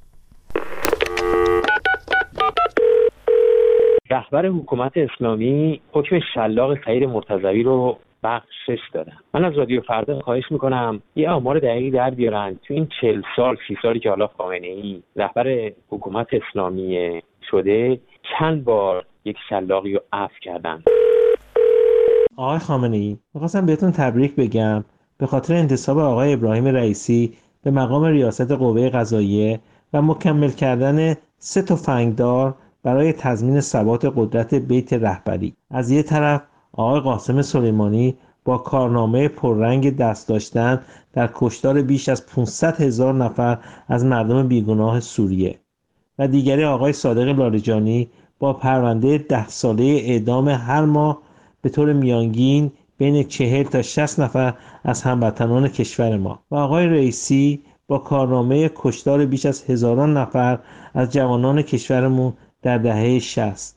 رهبر حکومت اسلامی حکم شلاق سعید مرتضوی رو بخشش دادن. من از رادیو فردا خواهش میکنم یه آمار دقیقی در بیارن تو این چهل سال سی سالی که حالا خامنه‌ای رهبر حکومت اسلامی شده چند بار یک شلاقی رو عفو کردن. آقای خامنه‌ای، میخواستم بهتون تبریک بگم به خاطر انتصاب آقای ابراهیم رئیسی به مقام ریاست قوه قضاییه و مکمل کردن سه تفنگدار برای تضمین ثبات قدرت بیت رهبری. از یه طرف آقای قاسم سلیمانی با کارنامه پررنگ دست داشتن در کشتار بیش از پانصد هزار نفر از مردم بیگناه سوریه و دیگری آقای صادق لاریجانی با پرونده ده ساله اعدام هر ماه به طور میانگین بین چهل تا شصت نفر از هموطنان کشور ما و آقای رئیسی با کارنامه کشتار بیش از هزاران نفر از جوانان کشورمون در دهه شصت.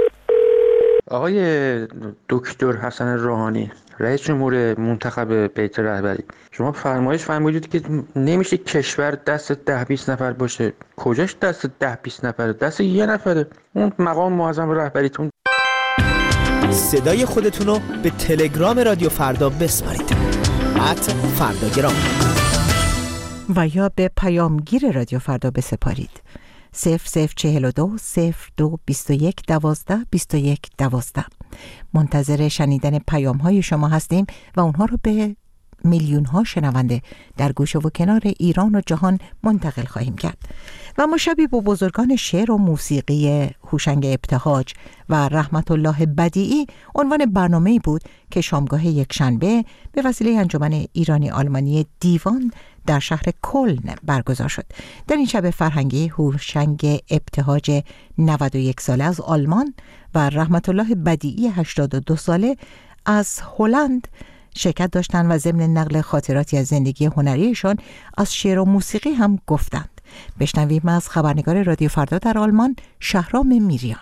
آقای دکتر حسن روحانی، رئیس جمهور منتخب بیت رهبری، شما فرمایش فرمودید که نمیشه کشور دست ده بیست نفر باشه. کجاش دست ده بیست نفره؟ دست یه نفره، اون مقام معظم رهبریتون. صدای خودتون رو به تلگرام رادیو فردا بسپارید. ات فرداگرام. و یا به پیامگیر رادیو فردا بسپارید. صفر صفر چهل و دو صفر دو بیست و یک دوازده بیست و یک دوازده. منتظر شنیدن پیام های شما هستیم و اونها رو به میلیون ها شنونده در گوشه و کنار ایران و جهان منتقل خواهیم کرد. و ما شبی با بزرگان شعر و موسیقی هوشنگ ابتهاج و رحمت الله بدیعی عنوان برنامه‌ای بود که شامگاه یک شنبه به وسیله انجمن ایرانی آلمانی دیوان در شهر کلن برگزار شد. در این شب فرهنگی هوشنگ ابتهاج نود و یک ساله از آلمان و رحمت الله بدیعی هشتاد و دو ساله از هلند شرکت داشتند و ضمن نقل خاطراتی از زندگی هنریشان از شعر و موسیقی هم گفتند. بشنویم از خبرنگار رادیو فردا در آلمان شهرام میریان.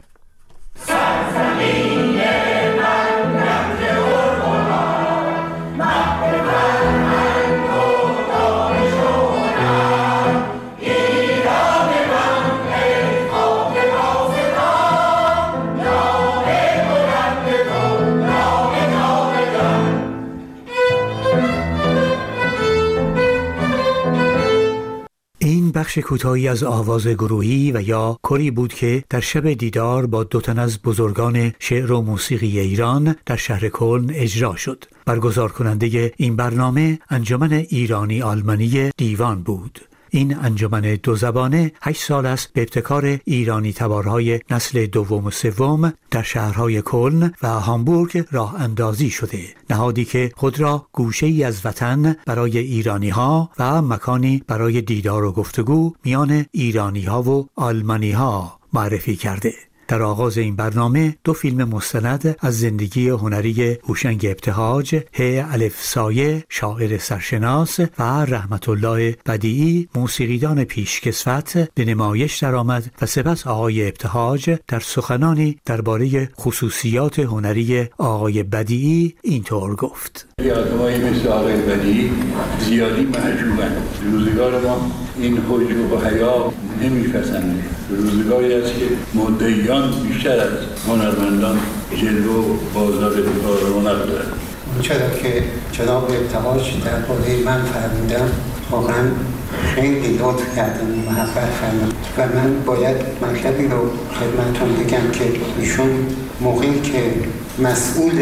بخش کوتاهی از آواز گروهی و یا کری بود که در شب دیدار با دو تن از بزرگان شعر و موسیقی ایران در شهر کلن اجرا شد. برگزار کننده این برنامه انجمن ایرانی آلمانی دیوان بود. این انجمن دو زبانه هشت سال است به ابتکار ایرانی تبارهای نسل دوم و سوم در شهرهای کلن و هامبورگ راه اندازی شده. نهادی که خود را گوشه‌ای از وطن برای ایرانی ها و مکانی برای دیدار و گفتگو میان ایرانی ها و آلمانی ها معرفی کرده. در آغاز این برنامه دو فیلم مستند از زندگی هنری هوشنگ ابتهاج، ه الف سایه شاعر سرشناس و رحمت الله بدیعی موسیقیدان پیشکسوت به نمایش درآمد و سپس آقای ابتهاج در سخنانی درباره خصوصیات هنری آقای بدیعی اینطور گفت: آدمایی مثل آقای بدیعی زیادی محجوبن. روزگار ما این حجب و حیا نمی‌پسنده. روزگاری است که مدعیان بیشتر از هنرمندان جلو بازار کار رونق دارند. چرا که جناب ابتهاج درباره من فرمودن واقعا خیلی لطف کردن و محبت فرمودن و من باید مطلبی رو خدمتتون بگم که ایشون موقعی که مسئول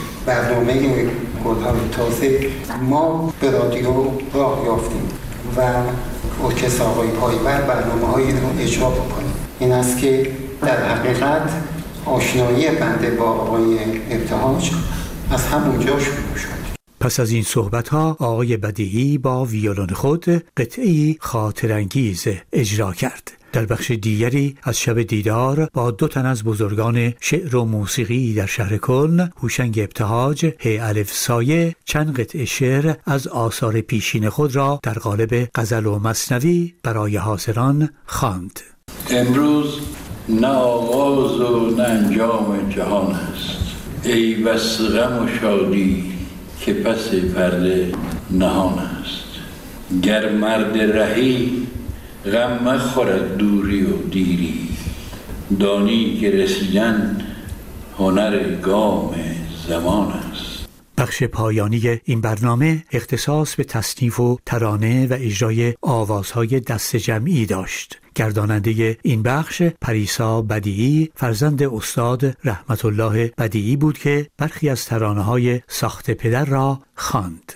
برنامه گل‌های تازه ما به رادیو راه یافتیم و ارکستر آقای پایور برنامه‌هایی رو اجرا بکنیم. این است که در حقیقت آشنایی بنده با آقای ابتهاج از همونجا شروع شد. پس از این صحبت‌ها آقای بدیعی با ویولون خود قطعه‌ای خاطرانگیز اجرا کرد. در بخش دیگری از شب دیدار با دو تن از بزرگان شعر و موسیقی در شهر کلن، هوشنگ ابتهاج، ه الف سایه، چند قطعه شعر از آثار پیشین خود را در قالب غزل و مثنوی برای حاضران خواند. امروز نه آغاز و نه انجام جهان است، ای بس غم و شادی که پس پرده نهان است. گر مرد رهی غم مخورد دوری و دیری، دانی که رسیدن هنر گام زمان است. بخش پایانی این برنامه اختصاص به تصنیف و ترانه و اجرای آوازهای دست جمعی داشت. گرداننده این بخش پریسا بدیعی فرزند استاد رحمت الله بدیعی بود که برخی از ترانه‌های ساخت پدر را خواند.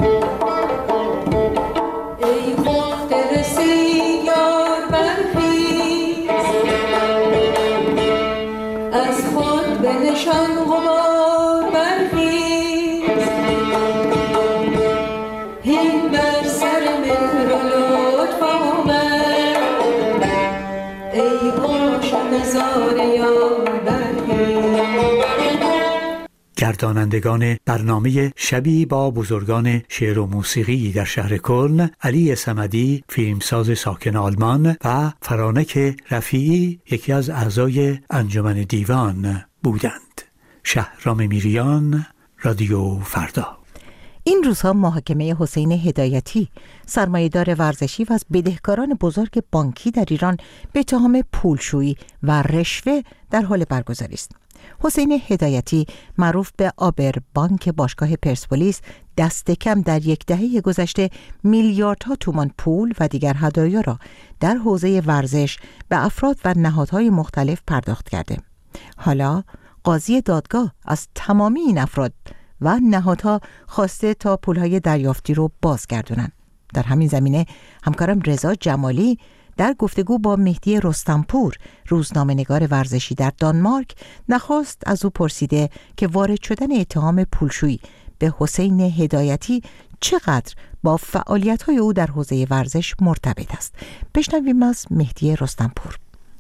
نشان غبار برخیز، هین بر سر مهر و لطف آمد، ای عاشق زار یار برخیز. گردانندگان برنامه شبی با بزرگان شعر و موسیقی در شهر کلن، علی صمدی فیلمساز ساکن آلمان و فرانک رفیعی یکی از اعضای انجمن دیوان بودند. شهرام میریان، رادیو فردا. این روزها محاکمه حسین هدایتی، سرمایه‌دار ورزشی و از بدهکاران بزرگ بانکی در ایران به اتهام پولشویی و رشوه در حال برگزاری است. حسین هدایتی معروف به آبر بانک باشگاه پرسپولیس دست کم در یک دهه گذشته میلیاردها تومان پول و دیگر هدایا را در حوزه ورزش به افراد و نهادهای مختلف پرداخت کرده. حالا قاضی دادگاه از تمامی این افراد و نهادها خواسته تا پولهای دریافتی رو بازگردونن. در همین زمینه همکارم رضا جمالی در گفتگو با مهدی رستمپور، روزنامه‌نگار ورزشی در دانمارک، نخست از او پرسیده که وارد شدن اتهام پولشویی به حسین هدایتی چقدر با فعالیت‌های او در حوزه ورزش مرتبط است. بشنویم از مهدی رستمپور.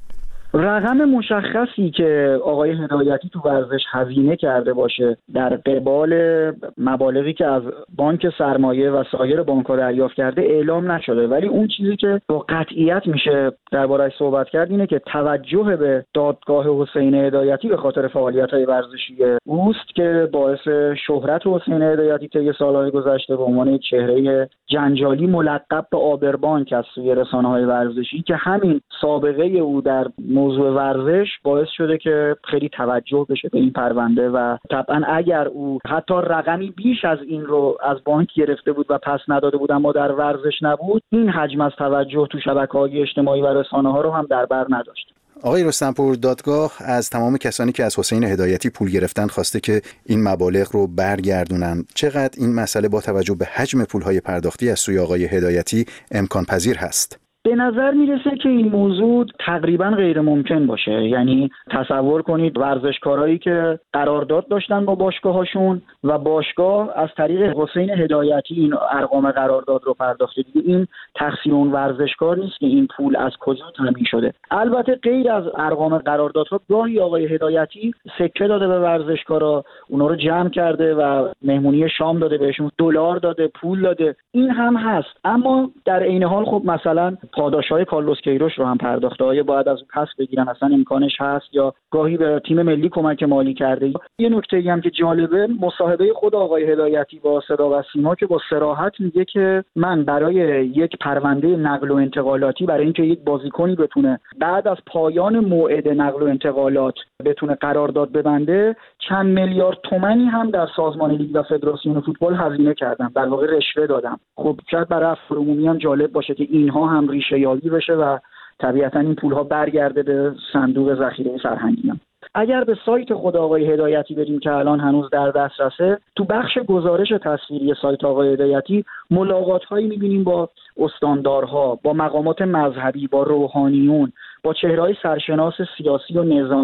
رقم مشخصی که آقای هدایتی تو ورزش هزینه کرده باشه در قبال مبالغی که از بانک سرمایه و سایر بانک‌ها دریافت کرده اعلام نشده، ولی اون چیزی که با قطعیت میشه درباره‌اش صحبت کرد اینه که توجه به دادگاه حسین هدایتی به خاطر فعالیت‌های ورزشی اوست که باعث شهرت حسین هدایتی طی سال‌های گذشته به عنوان چهره جنجالی ملقب به آبر بانک از سوی رسانه‌های ورزشی که همین سابقه او در موضوع ورزش باعث شده که خیلی توجه بشه به این پرونده و طبعا اگر او حتی رقمی بیش از این رو از بانک گرفته بود و پس نداده بود اما در ورزش نبود، این حجم از توجه تو شبکه‌های اجتماعی و رسانه‌ها رو هم در بر نداشت. آقای رستمپور، دادگاه از تمام کسانی که از حسین هدایتی پول گرفتن خواسته که این مبالغ رو برگردونن. چقدر این مسئله با توجه به حجم پول‌های پرداختی از سوی آقای هدایتی امکان پذیر هست؟ به نظر میرسه که این موضوع تقریبا غیر ممکن باشه. یعنی تصور کنید ورزشکارایی که قرارداد داشتن با باشگاهاشون و باشگاه از طریق حسین هدایتی این ارقام قرارداد رو پرداخته، دیگه این تقصیر اون ورزشکار نیست که این پول از کجا تامین شده. البته غیر از ارقام قراردادها گاهی آقای هدایتی سکه داده به ورزشکارا، اونا رو جمع کرده و مهمونی شام داده بهشون، دلار داده، پول داده، این هم هست. اما در عین حال خب مثلا پاداش‌های کارلوس کیروش رو هم پرداخته، آیا باید از اون پس بگیرن، اصلا امکانش هست، یا گاهی به تیم ملی کمک مالی کرده. یه نکته‌ای هم که جالبه، مصاحبه خود آقای هدایتی با صدا و سیما که با صراحت میگه که من برای یک پرونده نقل و انتقالاتی، برای اینکه یک بازیکنی بتونه بعد از پایان موعد نقل و انتقالات بتونه قرارداد ببنده، چند میلیارد تومانی هم در سازمان لیگ و فدراسیون فوتبال هزینه کردم، در واقع رشوه دادم. خب شاید برای افراد عمومی هم جالب باشه که اینها هم ریشه یابی بشه و طبیعتا این پولها برگرده به صندوق ذخیره سرهنگی. اگر به سایت خود آقای هدایتی بریم که الان هنوز در دسترسه، تو بخش گزارش تصویری سایت آقای هدایتی ملاقات‌هایی می‌بینیم با استاندارها، با مقامات مذهبی، با روحانیون، با چهره‌های سرشناس سیاسی و نظامی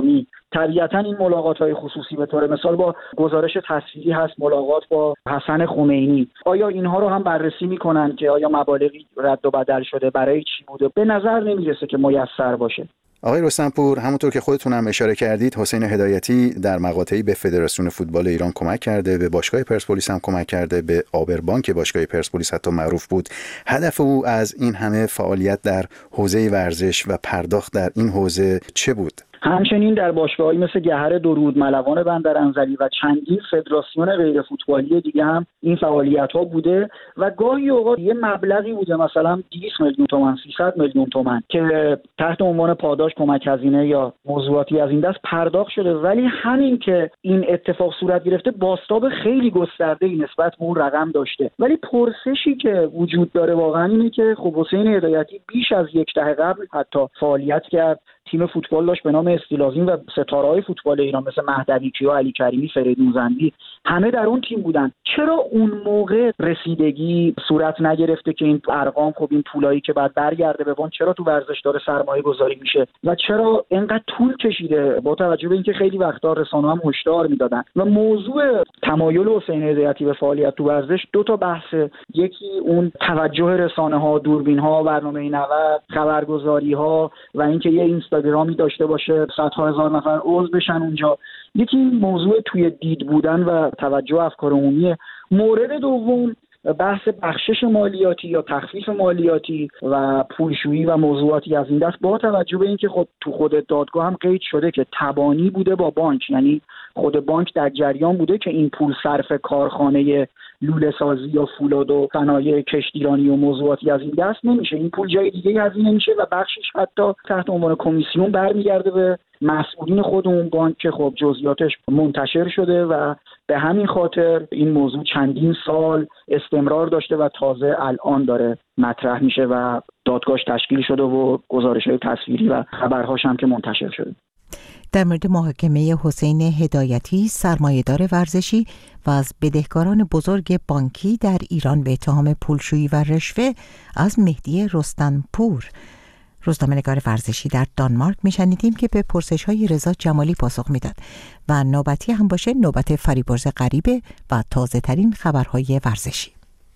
طبیعتا این ملاقات‌های خصوصی به طور مثال با گزارش تصویری هست، ملاقات با حسن خمینی، آیا اینها رو هم بررسی میکنن که آیا مبالغی رد و بدل شده، برای چی بوده؟ به نظر نمیرسه که میسر باشه. آقای رستمپور، همونطور که خودتون هم اشاره کردید، حسین هدایتی در مقاطعی به فدراسیون فوتبال ایران کمک کرده، به باشگاه پرسپولیس هم کمک کرده، به آبربانک باشگاه پرسپولیس حتی معروف بود. هدف او از این همه فعالیت در حوزه ورزش و پرداخت در این حوزه چه بود؟ همچنین در باشگاه‌هایی مثل گهر درود، ملوان بندرانزلی و چندین فدراسیون غیر فوتبالی دیگه هم این فعالیت‌ها بوده و گاهی اوقات یه مبلغی بوده، مثلا دویست میلیون تومان، سیصد میلیون تومان که تحت عنوان پاداش، کمک هزینه یا موضوعاتی از این دست پرداخت شده. ولی همین که این اتفاق صورت گرفته بازتاب خیلی گسترده‌ای نسبت به اون رقم داشته. ولی پرسشی که وجود داره واقعا اینه که خب حسین هدایتی بیش از یک دهه قبل حتی فعالیت کرد، تیم فوتبال داشت به نام استیلازین و ستاره‌های فوتبال ایران مثل مهدوی کیا، علی کریمی، فریدون زندی، همه در اون تیم بودن. چرا اون موقع رسیدگی صورت نگرفته که این ارقام، خب این پولایی که بعد برگرده به وان، چرا تو ورزش داره سرمایه گذاری میشه و چرا اینقدر طول کشیده، با توجه به اینکه خیلی وقتا رسانه‌ها هم هشدار میدادن. و موضوع تمایل حسین هدایتی به فعالیت تو ورزش دو تا بحثه، یکی اون توجه رسانه‌ها، دوربین‌ها، برنامه نود، خبرگزاری‌ها و اینکه یه اینستاگرامی داشته باشه صدها هزار نفر عضو بشن اونجا. یکی این موضوع توی دید بودن و توجه افکار عمومی. مورد دوم بحث بخشش مالیاتی یا تخفیف مالیاتی و پولشویی و موضوعاتی از این دست، با توجه به اینکه خود تو خود دادگاه هم قید شده که تبانی بوده با بانک، یعنی خود بانک در جریان بوده که این پول صرف کارخانه لوله سازی یا فولاد و صنایع کشتیرانی و موضوعاتی از این دست نمیشه، این پول جای دیگه هزینه میشه و بخشش حتی تحت عنوان کمیسیون برمیگرده به مسئولین خود اون بانک که خب جزئیاتش منتشر شده و به همین خاطر این موضوع چندین سال استمرار داشته و تازه الان داره مطرح میشه و دادگاهش تشکیل شده و گزارش‌های تصویری و خبرهاش هم که منتشر شده. در مورد محاکمه حسین هدایتی، سرمایه‌دار ورزشی و از بدهکاران بزرگ بانکی در ایران به اتهام پولشویی و رشوه، از مهدی رستمپور، روزنامه‌نگار ورزشی در دانمارک، میشنیدیم که به پرسش‌های رضا جمالی پاسخ میداد و نوبتی هم باشه نوبت فریبرز غریبه و تازه‌ترین خبرهای ورزشی.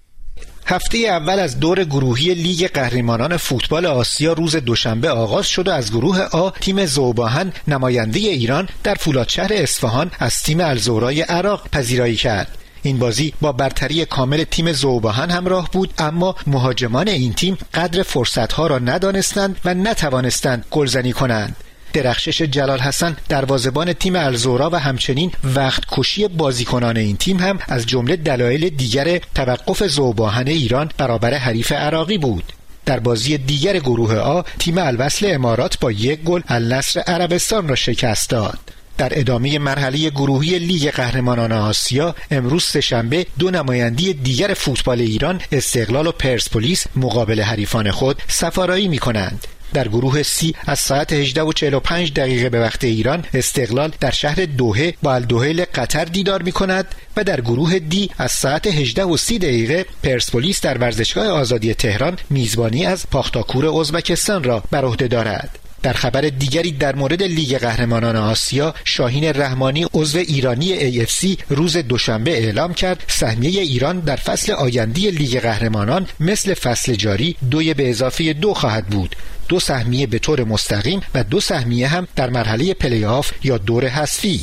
هفته اول از دور گروهی لیگ قهرمانان فوتبال آسیا روز دوشنبه آغاز شد و از گروه آ تیم ذوباهن نماینده ایران در فولادشهر اصفهان از تیم الزهرای عراق پذیرایی کرد. این بازی با برتری کامل تیم ذوباهن همراه بود، اما مهاجمان این تیم قدر فرصت‌ها را ندانستند و نتوانستند گلزنی کنند. درخشش جلال حسن دروازه‌بان تیم الزهرا و همچنین وقت کشی بازیکنان این تیم هم از جمله دلایل دیگر توقف ذوباهن ایران برابر حریف عراقی بود. در بازی دیگر گروه آ تیم الوصل امارات با یک گل النصر عربستان را شکست داد. در ادامه مرحله گروهی لیگ قهرمانان آسیا امروز سه‌شنبه دو نماینده دیگر فوتبال ایران، استقلال و پرسپولیس، مقابل حریفان خود سفارایی می‌کنند. در گروه سی از ساعت هجده و چهل و پنج دقیقه به وقت ایران استقلال در شهر دوحه با الدوحیل قطر دیدار می‌کند و در گروه دی از ساعت هجده و سی دقیقه پرسپولیس در ورزشگاه آزادی تهران میزبانی از پاختاکور ازبکستان را بر عهده دارد. در خبر دیگری در مورد لیگ قهرمانان آسیا، شاهین رحمانی عضو ایرانی ای اف سی روز دوشنبه اعلام کرد سهمیه ایران در فصل آینده لیگ قهرمانان مثل فصل جاری دوی به اضافه دو خواهد بود، دو سهمیه به طور مستقیم و دو سهمیه هم در مرحله پلی آف یا دور حذفی.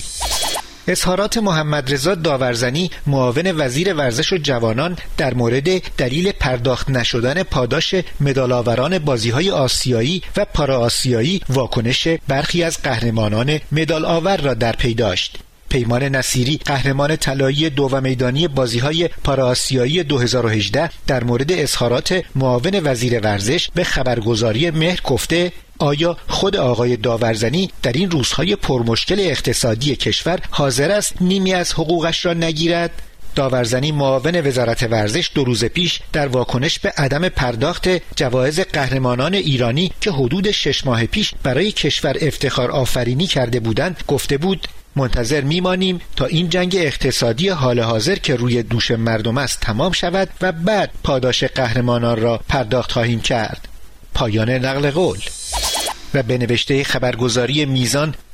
اظهارات محمد رضا داورزنی معاون وزیر ورزش و جوانان در مورد دلیل پرداخت نشدن پاداش مدال‌آوران بازی‌های آسیایی و پارا-آسیایی واکنش برخی از قهرمانان مدال آور را در پی داشت. پیمان نصیری قهرمان طلایی دو و میدانی بازی‌های پارا-آسیایی دو هزار و هجده در مورد اظهارات معاون وزیر ورزش به خبرگزاری مهر گفته آیا خود آقای داورزنی در این روزهای پرمشکل اقتصادی کشور حاضر است نیمی از حقوقش را نگیرد؟ داورزنی معاون وزارت ورزش دو روز پیش در واکنش به عدم پرداخت جوایز قهرمانان ایرانی که حدود شش ماه پیش برای کشور افتخار آفرینی کرده بودند گفته بود منتظر میمانیم تا این جنگ اقتصادی حال حاضر که روی دوش مردم است تمام شود و بعد پاداش قهرمانان را پرداخت خواهیم کرد. پایان نقل قول. و به نوشته خبرگزاری میزان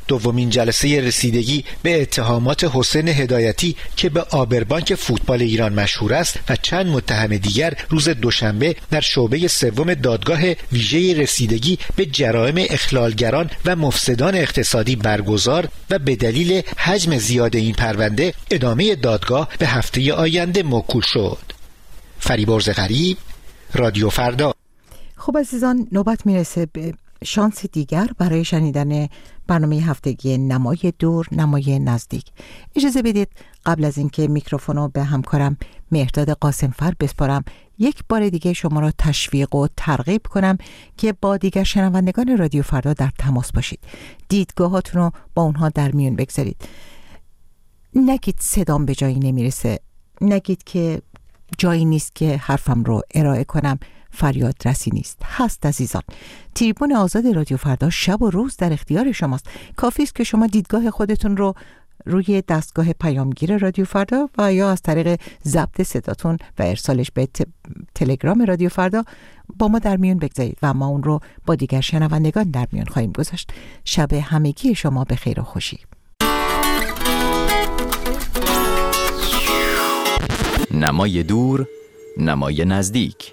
دومین جلسه رسیدگی به اتهامات حسین هدایتی که به آبربانک فوتبال ایران مشهور است و چند متهم دیگر روز دوشنبه در شعبه سوم دادگاه ویژه رسیدگی به جرائم اخلالگران و مفسدان اقتصادی برگزار و به دلیل حجم زیاد این پرونده ادامه دادگاه به هفته آینده موکول شد. فریبرز غریب، رادیو فردا. خب عزیزان، نوبت میرسه به شانس دیگر برای شنیدن برنامه هفتگی نمای دور نمای نزدیک. اجازه بدید قبل از اینکه میکروفونو به همکارم مهرداد قاسمفر بسپارم یک بار دیگه شما را تشویق و ترغیب کنم که با دیگر شنوندگان رادیو فردا در تماس باشید. دیدگاهاتون رو با اونها در میون بگذارید. نگید صدام به جایی نمیرسه، نگید که جایی نیست که حرفم رو ارائه کنم، فریاد رسی نیست. هست عزیزان. تریبون آزاد رادیو فردا شب و روز در اختیار شماست. کافی است که شما دیدگاه خودتون رو روی دستگاه پیامگیر رادیو فردا و یا از طریق ضبط صداتون و ارسالش به تلگرام رادیو فردا با ما در میون بگذارید و ما اون رو با دیگر شنوندگان در میون خواهیم گذاشت. شب همگی شما به خیر و خوشی. نمای دور نمای نزدیک.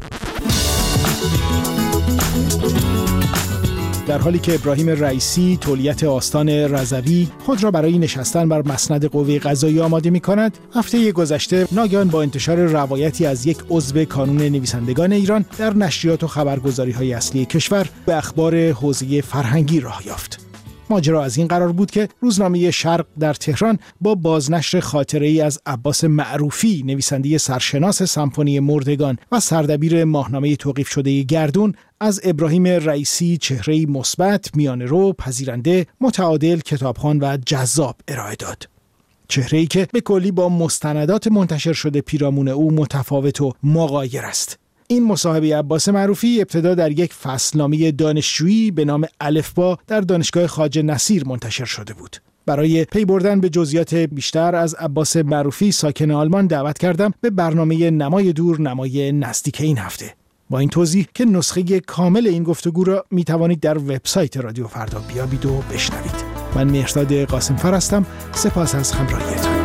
در حالی که ابراهیم رئیسی تولیت آستان رضوی خود را برای نشستن بر مسند قوه قضاییه آماده می‌کند، هفته گذشته ناگهان با انتشار روایتی از یک عضو کانون نویسندگان ایران در نشریات و خبرگزاری‌های اصلی کشور به اخبار حوزه فرهنگی راه یافت. ماجرا از این قرار بود که روزنامه شرق در تهران با بازنشر خاطره‌ای از عباس معروفی، نویسنده سرشناس سمفونی مردگان و سردبیر ماهنامه توقیف شده گردون، از ابراهیم رئیسی چهره‌ای مثبت، میانه‌رو، پذیرنده، متعادل، کتابخوان و جذاب ارائه داد. چهره‌ای که به کلی با مستندات منتشر شده پیرامون او متفاوت و مغایر است. این مصاحبه عباس معروفی ابتدا در یک فصلنامه دانشجویی به نام الفبا در دانشگاه خواجه نصیر منتشر شده بود. برای پی بردن به جزئیات بیشتر از عباس معروفی ساکن آلمان دعوت کردم به برنامه نمای دور نمای نزدیک این هفته. با این توضیح که نسخه کامل این گفتگو را می توانید در وبسایت رادیو فردا بیابید و بشنوید. من مهرداد قاسمفر هستم. سپاس از همراهیتان.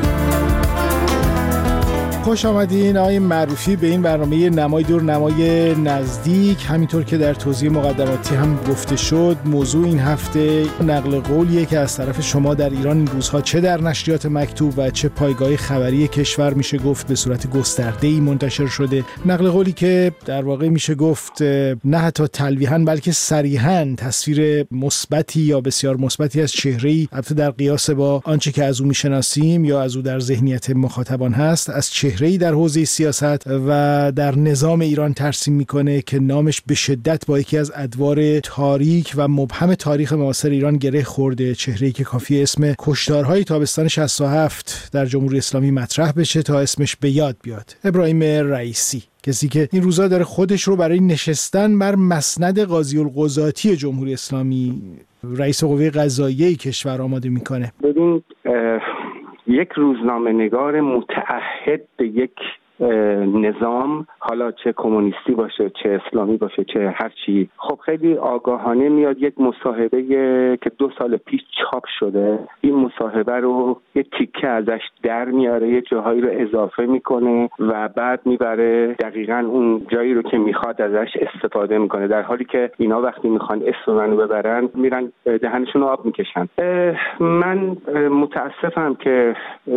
خوش آمدین آقای معروفی به این برنامه نمای دور نمای نزدیک. همینطور که در توضیح مقدماتی هم گفته شد، موضوع این هفته نقل قولیه که از طرف شما در ایران این روزها چه در نشریات مکتوب و چه پایگاه خبری کشور میشه گفت به صورت گسترده‌ای منتشر شده. نقل قولی که در واقع میشه گفت نه حتی تلویحاً بلکه صریحاً تصویر مثبتی یا بسیار مثبتی از چهره‌ای، البته در قیاس با آنچه که از او میشناسیم یا از او در ذهنیت مخاطبان هست، از چهره‌ای در حوزه سیاست و در نظام ایران ترسیم میکنه که نامش به شدت با یکی از ادوار تاریک و مبهم تاریخ معاصر ایران گره خورده. چهره‌ای که کافی اسم کشتارهای تابستان شصت و هفت در جمهوری اسلامی مطرح بشه تا اسمش به یاد بیاد. ابراهیم رئیسی، کسی که این روزا داره خودش رو برای نشستن بر مسند قاضی القضاتی جمهوری اسلامی، رئیس قوه قضاییه کشور آماده میکنه. ببین، یک روزنامه نگار متعهد به یک نظام، حالا چه کمونیستی باشه چه اسلامی باشه چه هر چی، خب خیلی آگاهانه میاد یک مصاحبه که دو سال پیش چاپ شده، این مصاحبه رو یک تیکه ازش در میاره، یه جاهایی رو اضافه میکنه و بعد میبره دقیقاً اون جایی رو که میخواد ازش استفاده میکنه، در حالی که اینا وقتی میخوان اسم منو ببرن میرن دهنشون رو آب میکشن. من متاسفم که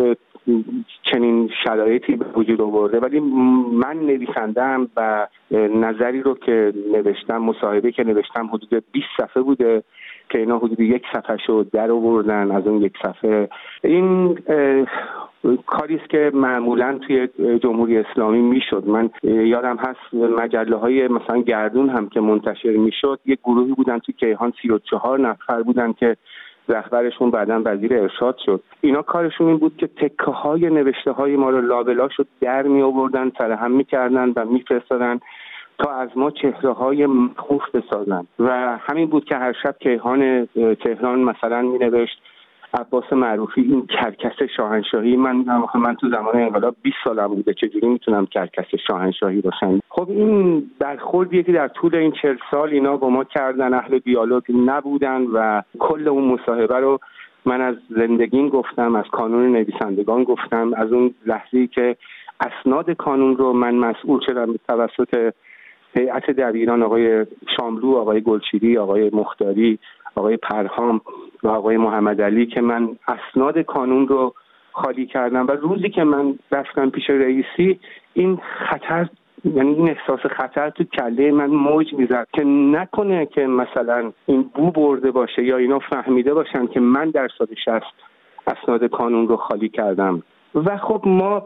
چنین شرایطی به وجود آورده، ولی من نویسندم و نظری رو که نوشتم، مصاحبه که نوشتم حدود بیست صفحه بوده که اینا حدود یک صفحه شو در آوردن از اون یک صفحه. این کاری است که معمولا توی جمهوری اسلامی میشد. من یادم هست مجله های مثلا گردون هم که منتشر میشد، یک گروهی بودن توی کیهان سی و چهار نفر بودن که رهبرشون بعداً وزیر ارشاد شد. اینا کارشون این بود که تکه های نوشته های ما رو لابلا شد در می آوردن، سرهم میکردن و میفرستادن تا از ما چهره های مخوف بسازن و همین بود که هر شب کیهان تهران مثلا می نوشت عباس معروفی این کرکس شاهنشاهی. من میگم من تو زمان انقلاب بیست سالم بوده، چجوری میتونم کرکس شاهنشاهی باشم؟ خب این برخوردیه که در طول این چهل سال اینا با ما کردن، اهل دیالوگ نبودن و کل اون مصاحبه رو من از زندگیم گفتم، از کانون نویسندگان گفتم، از اون لحظه‌ای که اسناد کانون رو من مسئول شدم توسط هیئت دبیران آقای شاملو، آقای گلچیری، آقای مختاری، آقای پرهام و آقای محمد علی که من اسناد کانون رو خالی کردم. و روزی که من رفتم پیش رئیسی، این خطر، یعنی این احساس خطر تو کله من موج میزد که نکنه که مثلا این بو برده باشه یا اینا فهمیده باشن که من در سال شصت اسناد کانون رو خالی کردم. و خب ما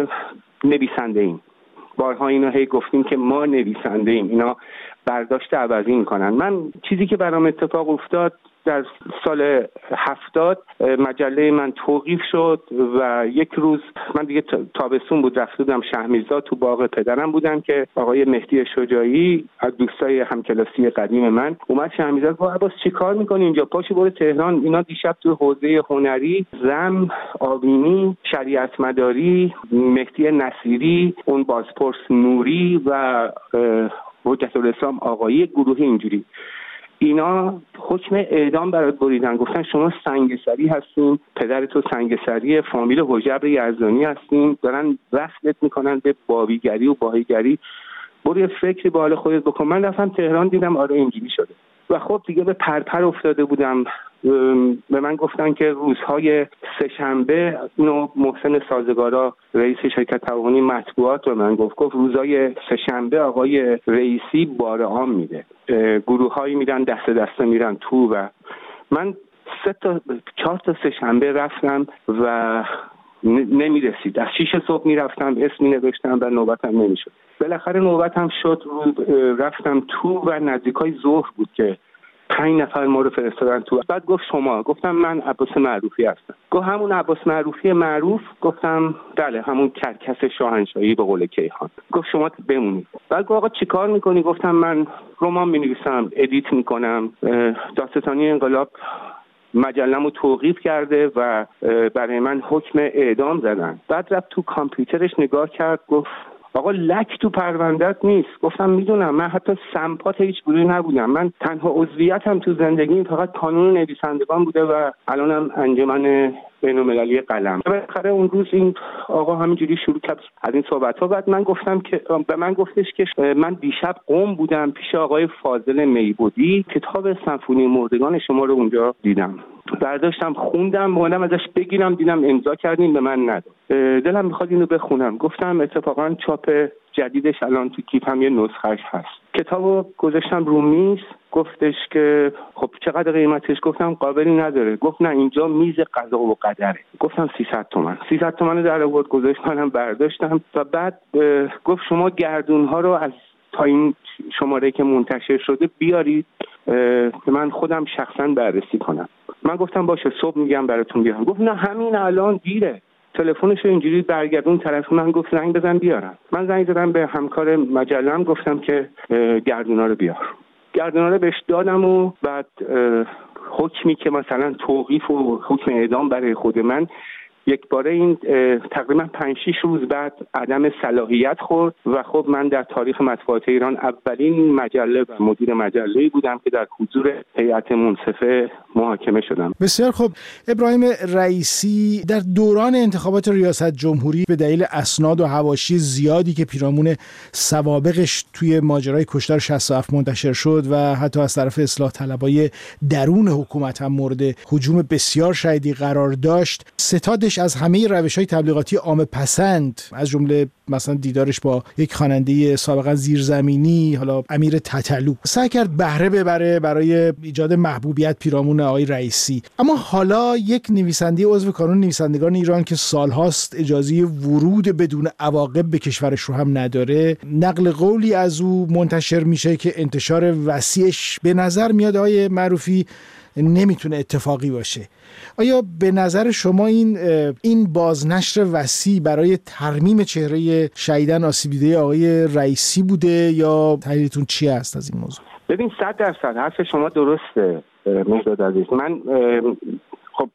نویسنده ایم، بارها اینو هی گفتیم که ما نویسنده ایم، اینا برداشت عوضی میکنن. من چیزی که برام اتفاق افتاد در سال هفتاد، مجله من توقیف شد و یک روز من دیگه تابستون بود، رفته بودم شهرمیرزا، تو باغ پدرم بودم که آقای مهدی شجاعی از دوستای همکلاسی قدیم من اومد شهرمیرزا، گفت عباس چی کار میکنی اینجا؟ پاشو برو تهران، اینا دیشب تو حوزه هنری، زم، آبینی، شریعت مداری، مهدی نصیری، اون بازپرس نوری و حجت الاسلام آقایی، گروه اینجوری، اینا حکم اعدام برات بریدن. گفتن شما سنگسری هستین، پدر تو سنگسری، فامیل حجبر یزدانی هستین، دارن وصلت میکنن به بابیگری و باهیگری، برو یه فکری به حال خودت بکن. من رفتم تهران، دیدم آره اینجوری شده و خب دیگه به پرپر افتاده بودم. به من گفتن که روزهای سه‌شنبه، اینو محسن سازگارا رئیس شرکت تعاونی مطبوعات رو من گفت گفت روزهای سه‌شنبه آقای رئیسی بار عام میده، گروه‌هایی میدن دسته دسته میرن تو و من سه تا چهار تا سه‌شنبه رفتم و نمیرسید. از شیش صبح میرفتم، اسمی نوشتم و نوبتم نمیشد. بالاخره نوبتم شد، رفتم تو و نزدیکای ظهر بود که پنج نفر ما رو فرستادن تو. بعد گفت شما؟ گفتم من عباس معروفی هستم. گفت همون عباس معروفی معروف؟ گفتم بله، همون کرکس شاهنشاهی به قول کیهان. گفت شما بمونید. بعد گفت آقا چیکار میکنی؟ گفتم من رمان مینویسم، ادیت میکنم، داستانی انقلاب مجله‌مو توقیف کرده و برای من حکم اعدام زدن. بعد رفت تو کامپیوترش نگاه کرد، گفت آقا لک تو پرونده‌ات نیست. گفتم میدونم، من حتی سمپات هیچ گروهی نبودم، من تنها عضویتم تو زندگیم فقط کانون نویسندگان بوده و الانم انجمن بین‌المللی قلم. بالاخره اون روز این آقا همینجوری شروع کرد از این صحبت‌ها. بعد من گفتم که به من گفتش که من دیشب قم بودم پیش آقای فاضل میبودی، کتاب سمفونی مردگان شما رو اونجا دیدم، برداشتم خوندم، اومدم ازش بگیرم، دیدم امضا کردین به من نداد، دلم میخواد اینو بخونم. گفتم اتفاقا چاپ جدیدش الان تو کیفم یه نسخهش هست. کتابو گذاشتم رو میز، گفتش که خب چقدر قیمتش؟ گفتم قابلی نداره. گفت نه اینجا میز قضا و قدره. گفتم سیصد تومن. سیصد تومن در آورد گذاشت، منم برداشتم و بعد گفت شما گردونها رو از تا این شماره که منتشر شده بیارید که من خودم شخصا بررسی کنم. من گفتم باشه صبح میگم براتون بیارم. گفت نه همین الان دیره. تلفنش رو اینجوری برگردون طرف من، گفت زنگ بزن بیارم. من زنگ زدم به همکار مجله‌ام، گفتم که گردونا رو بیار. گردونا رو بهش دادم و بعد حکمی که مثلا توقیف و حکم اعدام برای خود من یک باره این تقریبا پنج شش روز بعد عدم صلاحیت خورد و خب من در تاریخ مطبوعات ایران اولین مجله و مدیر مجله‌ای بودم که در حضور هیئت منصفه محاکمه شدم. بسیار خب. ابراهیم رئیسی در دوران انتخابات ریاست جمهوری به دلیل اسناد و حواشی زیادی که پیرامون سوابقش توی ماجرای کشتار شصت و هفت منتشر شد و حتی از طرف اصلاح طلبای درون حکومت هم مورد هجوم بسیار شدیدی قرار داشت، ستادش از همه روش‌های تبلیغاتی عامه پسند، از جمله مثلا دیدارش با یک خواننده سابقا زیرزمینی، حالا امیر تتلو، سعی کرد بهره ببره برای ایجاد محبوبیت پیرامون آقای رئیسی. اما حالا یک نویسنده عضو کانون نویسندگان ایران که سالهاست اجازه ورود بدون عواقب به کشورش رو هم نداره، نقل قولی از او منتشر میشه که انتشار وسیعش به نظر میاد آقای معروفی نمیتونه اتفاقی باشه. آیا به نظر شما این این بازنشر وسیع برای ترمیم چهره شدیداً آسیب دیده آقای رئیسی بوده یا تحلیلتون چی است از این موضوع؟ ببین صد درصد حرف شما درسته مهداد عزیز. من خب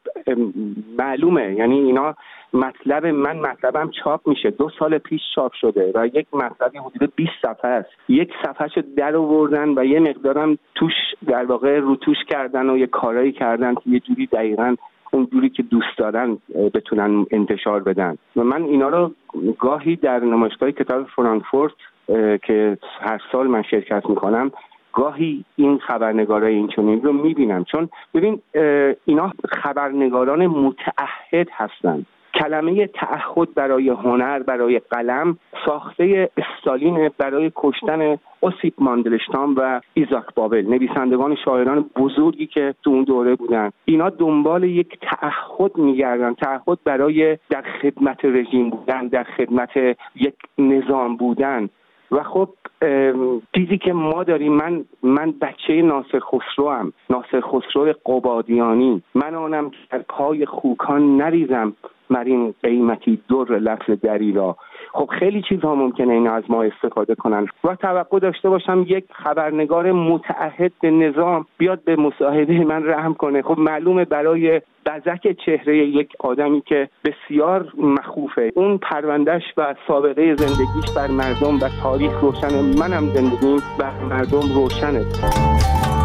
معلومه، یعنی اینا مطلب من مطلبم چاپ میشه، دو سال پیش چاپ شده و یک مطلبی حدود بیست صفحه است، یک صفحهشو در آوردن و یه مقدارم توش در واقع روتوش کردن و یه کارایی کردن که یه جوری دقیقاً اونجوری که دوست دارن بتونن انتشار بدن. و من اینا رو گاهی در نمایشگاه کتاب فرانکفورت که هر سال من شرکت میکنم گاهی این خبرنگارای این چنین رو میبینم، چون ببین اینا خبرنگاران متعهد هستن. کلمه تعهد برای هنر، برای قلم ساخته استالین برای کشتن اوسیپ ماندلشتام و ایزاک بابل، نویسندگان شاعران بزرگی که تو اون دوره بودن. اینا دنبال یک تعهد میگردن، تعهد برای در خدمت رژیم بودن، در خدمت یک نظام بودن. و خب چیزی که ما داریم، من من بچه ناصر خسرو ام، ناصر خسرو قبادیانی، من آنم که در پای خوکان نریزم مرین قیمتی در لفظ دری را. خب خیلی چیزها ممکنه اینا از ما استفاده کنن و توقع داشته باشم یک خبرنگار متعهد به نظام بیاد به مصاحبه من رحم کنه. خب معلومه برای بزک چهره یک آدمی که بسیار مخوفه، اون پروندهش و سابقه زندگیش بر مردم و تاریخ روشنه، منم زندگیم بر مردم روشنه.